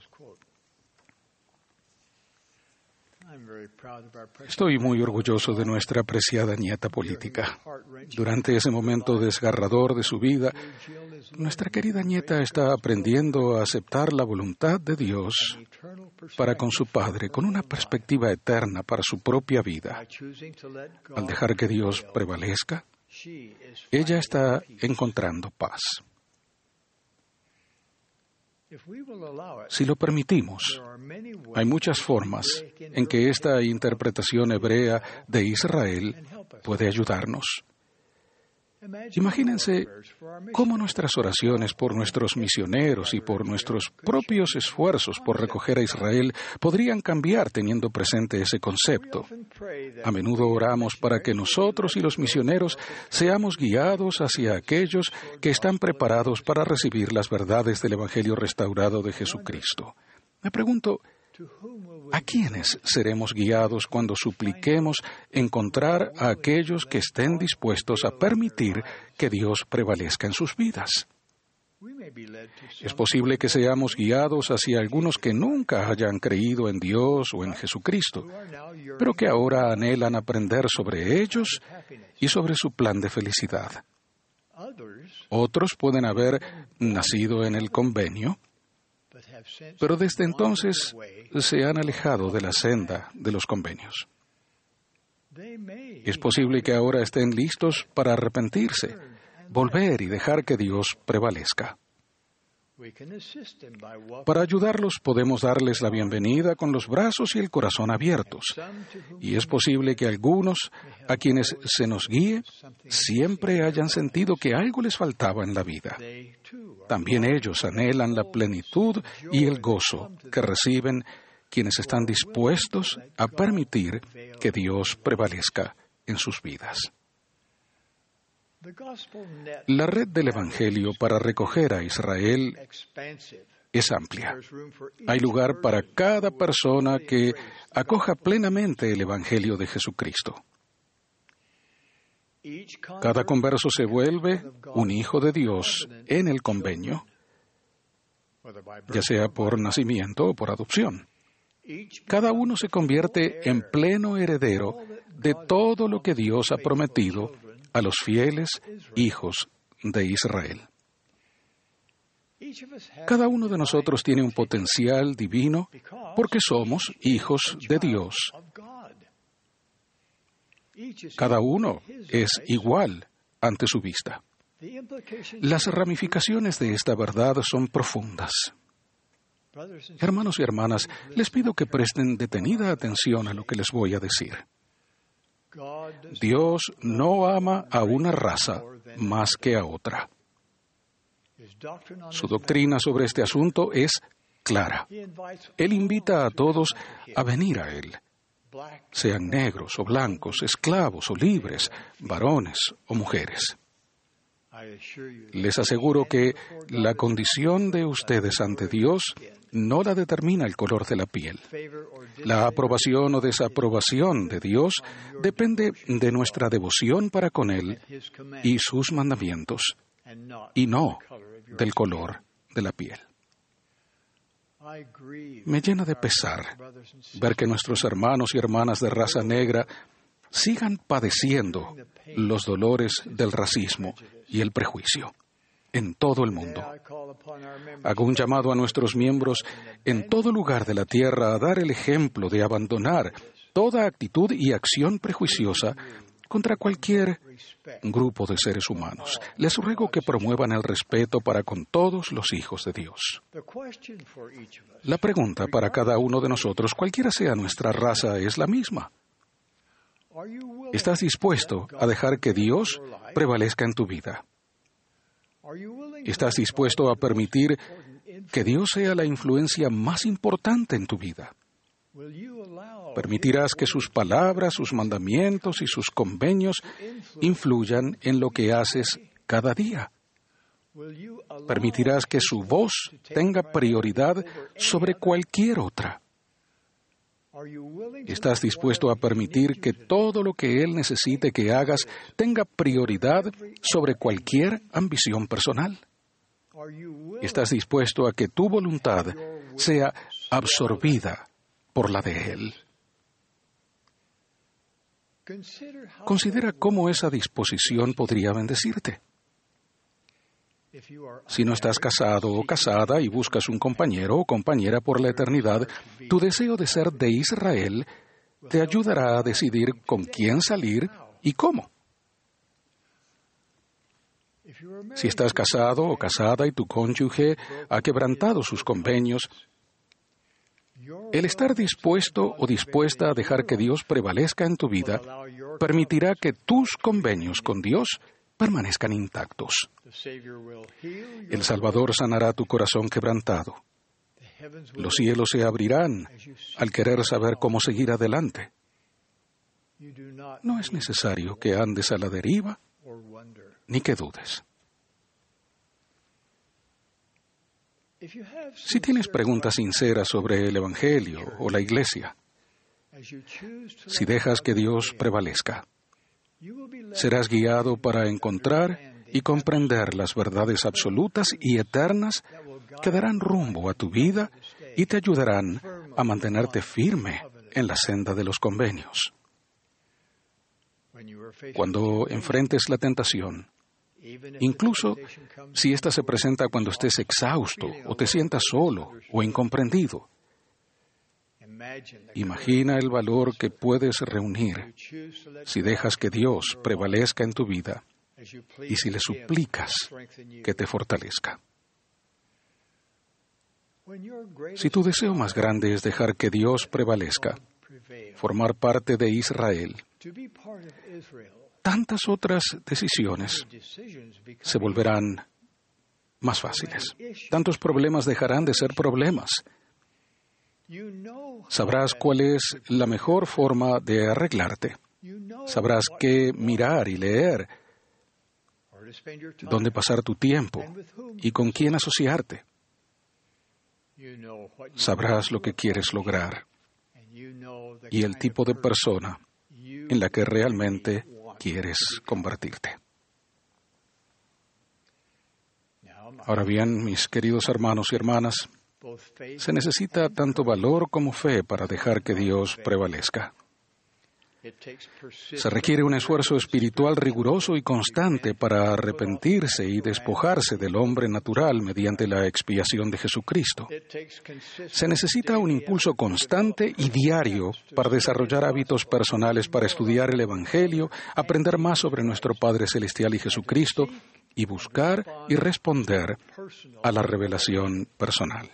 Estoy muy orgulloso de nuestra apreciada nieta política. Durante ese momento desgarrador de su vida, nuestra querida nieta está aprendiendo a aceptar la voluntad de Dios para con su padre, con una perspectiva eterna para su propia vida. Al dejar que Dios prevalezca, ella está encontrando paz. Si lo permitimos, hay muchas formas en que esta interpretación hebrea de Israel puede ayudarnos. Imagínense cómo nuestras oraciones por nuestros misioneros y por nuestros propios esfuerzos por recoger a Israel podrían cambiar teniendo presente ese concepto. A menudo oramos para que nosotros y los misioneros seamos guiados hacia aquellos que están preparados para recibir las verdades del Evangelio restaurado de Jesucristo. Me pregunto, ¿a quiénes seremos guiados cuando supliquemos encontrar a aquellos que estén dispuestos a permitir que Dios prevalezca en sus vidas? Es posible que seamos guiados hacia algunos que nunca hayan creído en Dios o en Jesucristo, pero que ahora anhelan aprender sobre ellos y sobre su plan de felicidad. Otros pueden haber nacido en el convenio, pero desde entonces se han alejado de la senda de los convenios. Es posible que ahora estén listos para arrepentirse, volver y dejar que Dios prevalezca. Para ayudarlos podemos darles la bienvenida con los brazos y el corazón abiertos. Y es posible que algunos, a quienes se nos guíe, siempre hayan sentido que algo les faltaba en la vida. También ellos anhelan la plenitud y el gozo que reciben quienes están dispuestos a permitir que Dios prevalezca en sus vidas. La red del Evangelio para recoger a Israel es amplia. Hay lugar para cada persona que acoja plenamente el Evangelio de Jesucristo. Cada converso se vuelve un hijo de Dios en el convenio, ya sea por nacimiento o por adopción. Cada uno se convierte en pleno heredero de todo lo que Dios ha prometido a los fieles hijos de Israel. Cada uno de nosotros tiene un potencial divino porque somos hijos de Dios. Cada uno es igual ante su vista. Las ramificaciones de esta verdad son profundas. Hermanos y hermanas, les pido que presten detenida atención a lo que les voy a decir. Dios no ama a una raza más que a otra. Su doctrina sobre este asunto es clara. Él invita a todos a venir a Él, sean negros o blancos, esclavos o libres, varones o mujeres. Les aseguro que la condición de ustedes ante Dios no la determina el color de la piel. La aprobación o desaprobación de Dios depende de nuestra devoción para con Él y sus mandamientos, y no del color de la piel. Me llena de pesar ver que nuestros hermanos y hermanas de raza negra sigan padeciendo los dolores del racismo y el prejuicio en todo el mundo. Hago un llamado a nuestros miembros en todo lugar de la tierra a dar el ejemplo de abandonar toda actitud y acción prejuiciosa contra cualquier grupo de seres humanos. Les ruego que promuevan el respeto para con todos los hijos de Dios. La pregunta para cada uno de nosotros, cualquiera sea nuestra raza, es la misma. ¿Estás dispuesto a dejar que Dios prevalezca en tu vida? ¿Estás dispuesto a permitir que Dios sea la influencia más importante en tu vida? ¿Permitirás que sus palabras, sus mandamientos y sus convenios influyan en lo que haces cada día? ¿Permitirás que su voz tenga prioridad sobre cualquier otra? ¿Estás dispuesto a permitir que todo lo que Él necesite que hagas tenga prioridad sobre cualquier ambición personal? ¿Estás dispuesto a que tu voluntad sea absorbida por la de Él? Considera cómo esa disposición podría bendecirte. Si no estás casado o casada y buscas un compañero o compañera por la eternidad, tu deseo de ser de Israel te ayudará a decidir con quién salir y cómo. Si estás casado o casada y tu cónyuge ha quebrantado sus convenios, el estar dispuesto o dispuesta a dejar que Dios prevalezca en tu vida permitirá que tus convenios con Dios permanezcan intactos. El Salvador sanará tu corazón quebrantado. Los cielos se abrirán al querer saber cómo seguir adelante. No es necesario que andes a la deriva ni que dudes. Si tienes preguntas sinceras sobre el Evangelio o la Iglesia, si dejas que Dios prevalezca, serás guiado para encontrar y comprender las verdades absolutas y eternas que darán rumbo a tu vida y te ayudarán a mantenerte firme en la senda de los convenios. Cuando enfrentes la tentación, incluso si ésta se presenta cuando estés exhausto o te sientas solo o incomprendido, imagina el valor que puedes reunir si dejas que Dios prevalezca en tu vida y si le suplicas que te fortalezca. Si tu deseo más grande es dejar que Dios prevalezca, formar parte de Israel, tantas otras decisiones se volverán más fáciles. Tantos problemas dejarán de ser problemas. Sabrás cuál es la mejor forma de arreglarte. Sabrás qué mirar y leer, dónde pasar tu tiempo y con quién asociarte. Sabrás lo que quieres lograr y el tipo de persona en la que realmente quieres convertirte. Ahora bien, mis queridos hermanos y hermanas, se necesita tanto valor como fe para dejar que Dios prevalezca. Se requiere un esfuerzo espiritual riguroso y constante para arrepentirse y despojarse del hombre natural mediante la expiación de Jesucristo. Se necesita un impulso constante y diario para desarrollar hábitos personales para estudiar el Evangelio, aprender más sobre nuestro Padre Celestial y Jesucristo y buscar y responder a la revelación personal.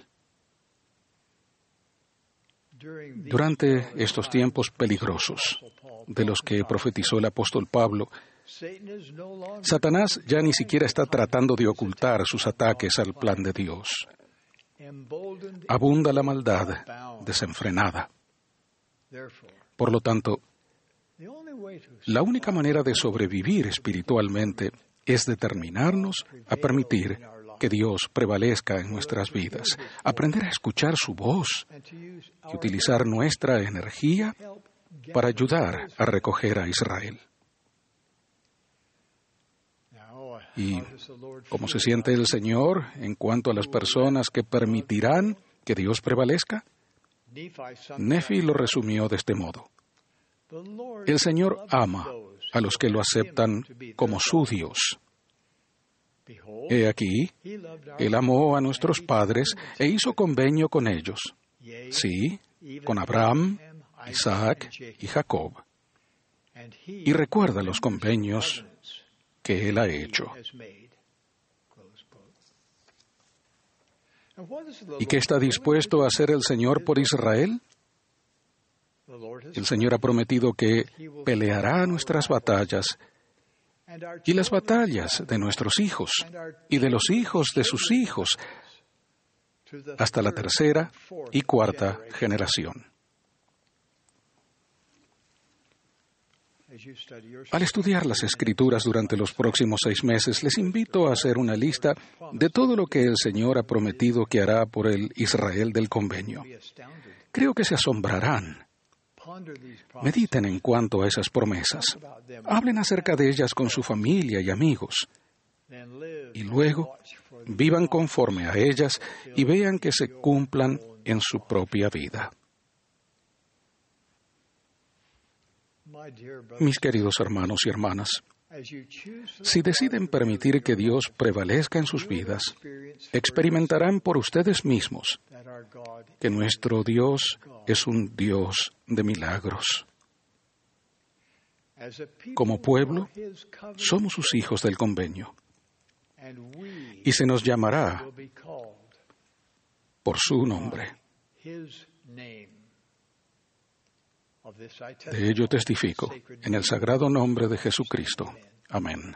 Durante estos tiempos peligrosos de los que profetizó el apóstol Pablo, Satanás ya ni siquiera está tratando de ocultar sus ataques al plan de Dios. Abunda la maldad desenfrenada. Por lo tanto, la única manera de sobrevivir espiritualmente es determinarnos a permitir que Dios prevalezca en nuestras vidas, aprender a escuchar su voz y utilizar nuestra energía para ayudar a recoger a Israel. ¿Y cómo se siente el Señor en cuanto a las personas que permitirán que Dios prevalezca? Nefi lo resumió de este modo: el Señor ama a los que lo aceptan como su Dios. He aquí, Él amó a nuestros padres e hizo convenio con ellos. Sí, con Abraham, Isaac y Jacob. Y recuerda los convenios que Él ha hecho. ¿Y qué está dispuesto a hacer el Señor por Israel? El Señor ha prometido que peleará nuestras batallas y las batallas de nuestros hijos y de los hijos de sus hijos hasta la tercera y cuarta generación. Al estudiar las Escrituras durante los próximos 6 meses, les invito a hacer una lista de todo lo que el Señor ha prometido que hará por el Israel del convenio. Creo que se asombrarán. Mediten en cuanto a esas promesas. Hablen acerca de ellas con su familia y amigos. Y luego, vivan conforme a ellas y vean que se cumplan en su propia vida. Mis queridos hermanos y hermanas, si deciden permitir que Dios prevalezca en sus vidas, experimentarán por ustedes mismos que nuestro Dios es un Dios de milagros. Como pueblo, somos sus hijos del convenio, y se nos llamará por su nombre. De ello testifico en el sagrado nombre de Jesucristo. Amén.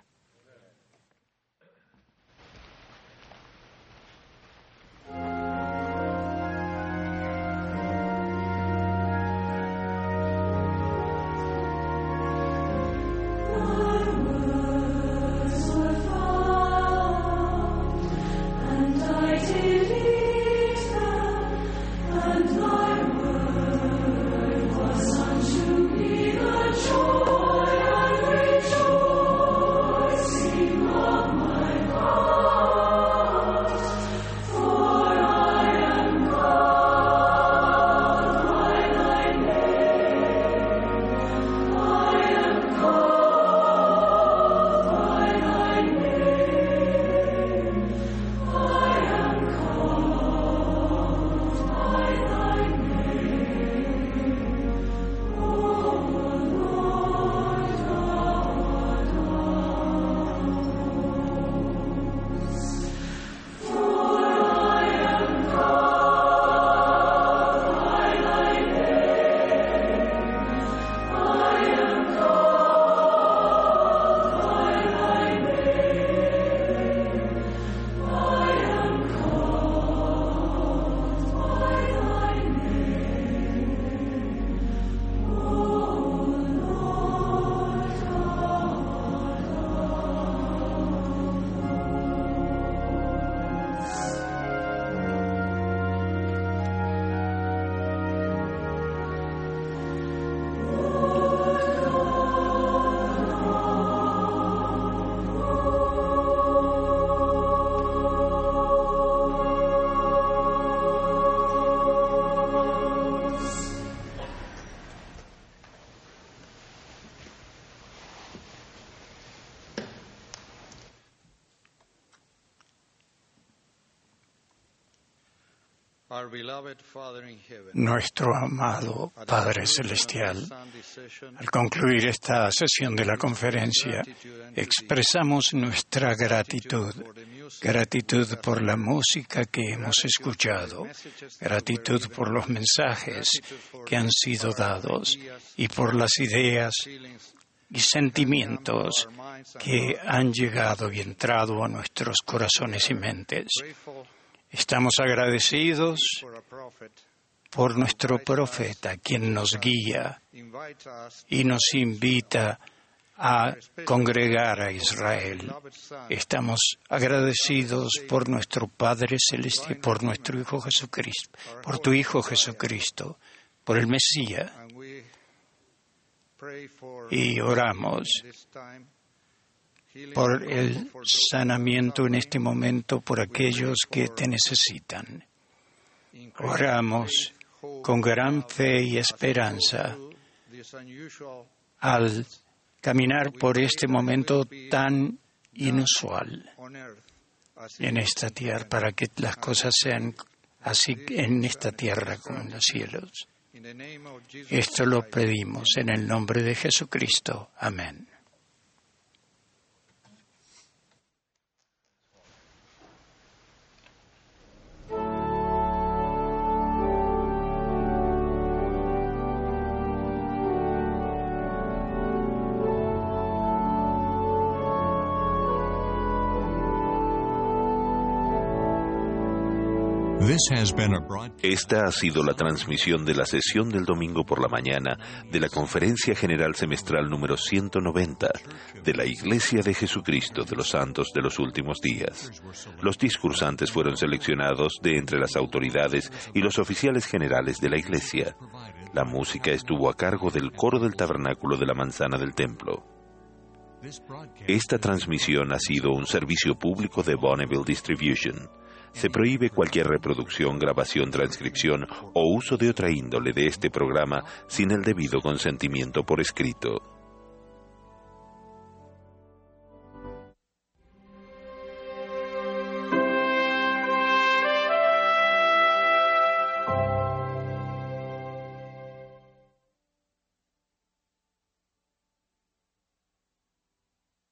Joy and rejoice. Nuestro amado Padre Celestial, al concluir esta sesión de la conferencia, expresamos nuestra gratitud por la música que hemos escuchado, gratitud por los mensajes que han sido dados y por las ideas y sentimientos que han llegado y entrado a nuestros corazones y mentes. Estamos agradecidos por nuestro profeta, quien nos guía y nos invita a congregar a Israel. Estamos agradecidos por nuestro Padre Celestial, por nuestro Hijo Jesucristo, por tu Hijo Jesucristo, por el Mesías. Y oramos por el sanamiento en este momento por aquellos que te necesitan. Oramos con gran fe y esperanza al caminar por este momento tan inusual en esta tierra, para que las cosas sean así en esta tierra como en los cielos. Esto lo pedimos en el nombre de Jesucristo. Amén. Esta ha sido la transmisión de la sesión del domingo por la mañana de la Conferencia General Semestral número 190 de la Iglesia de Jesucristo de los Santos de los Últimos Días. Los discursantes fueron seleccionados de entre las autoridades y los oficiales generales de la Iglesia. La música estuvo a cargo del coro del Tabernáculo de la Manzana del Templo. Esta transmisión ha sido un servicio público de Bonneville Distribution. Se prohíbe cualquier reproducción, grabación, transcripción o uso de otra índole de este programa sin el debido consentimiento por escrito.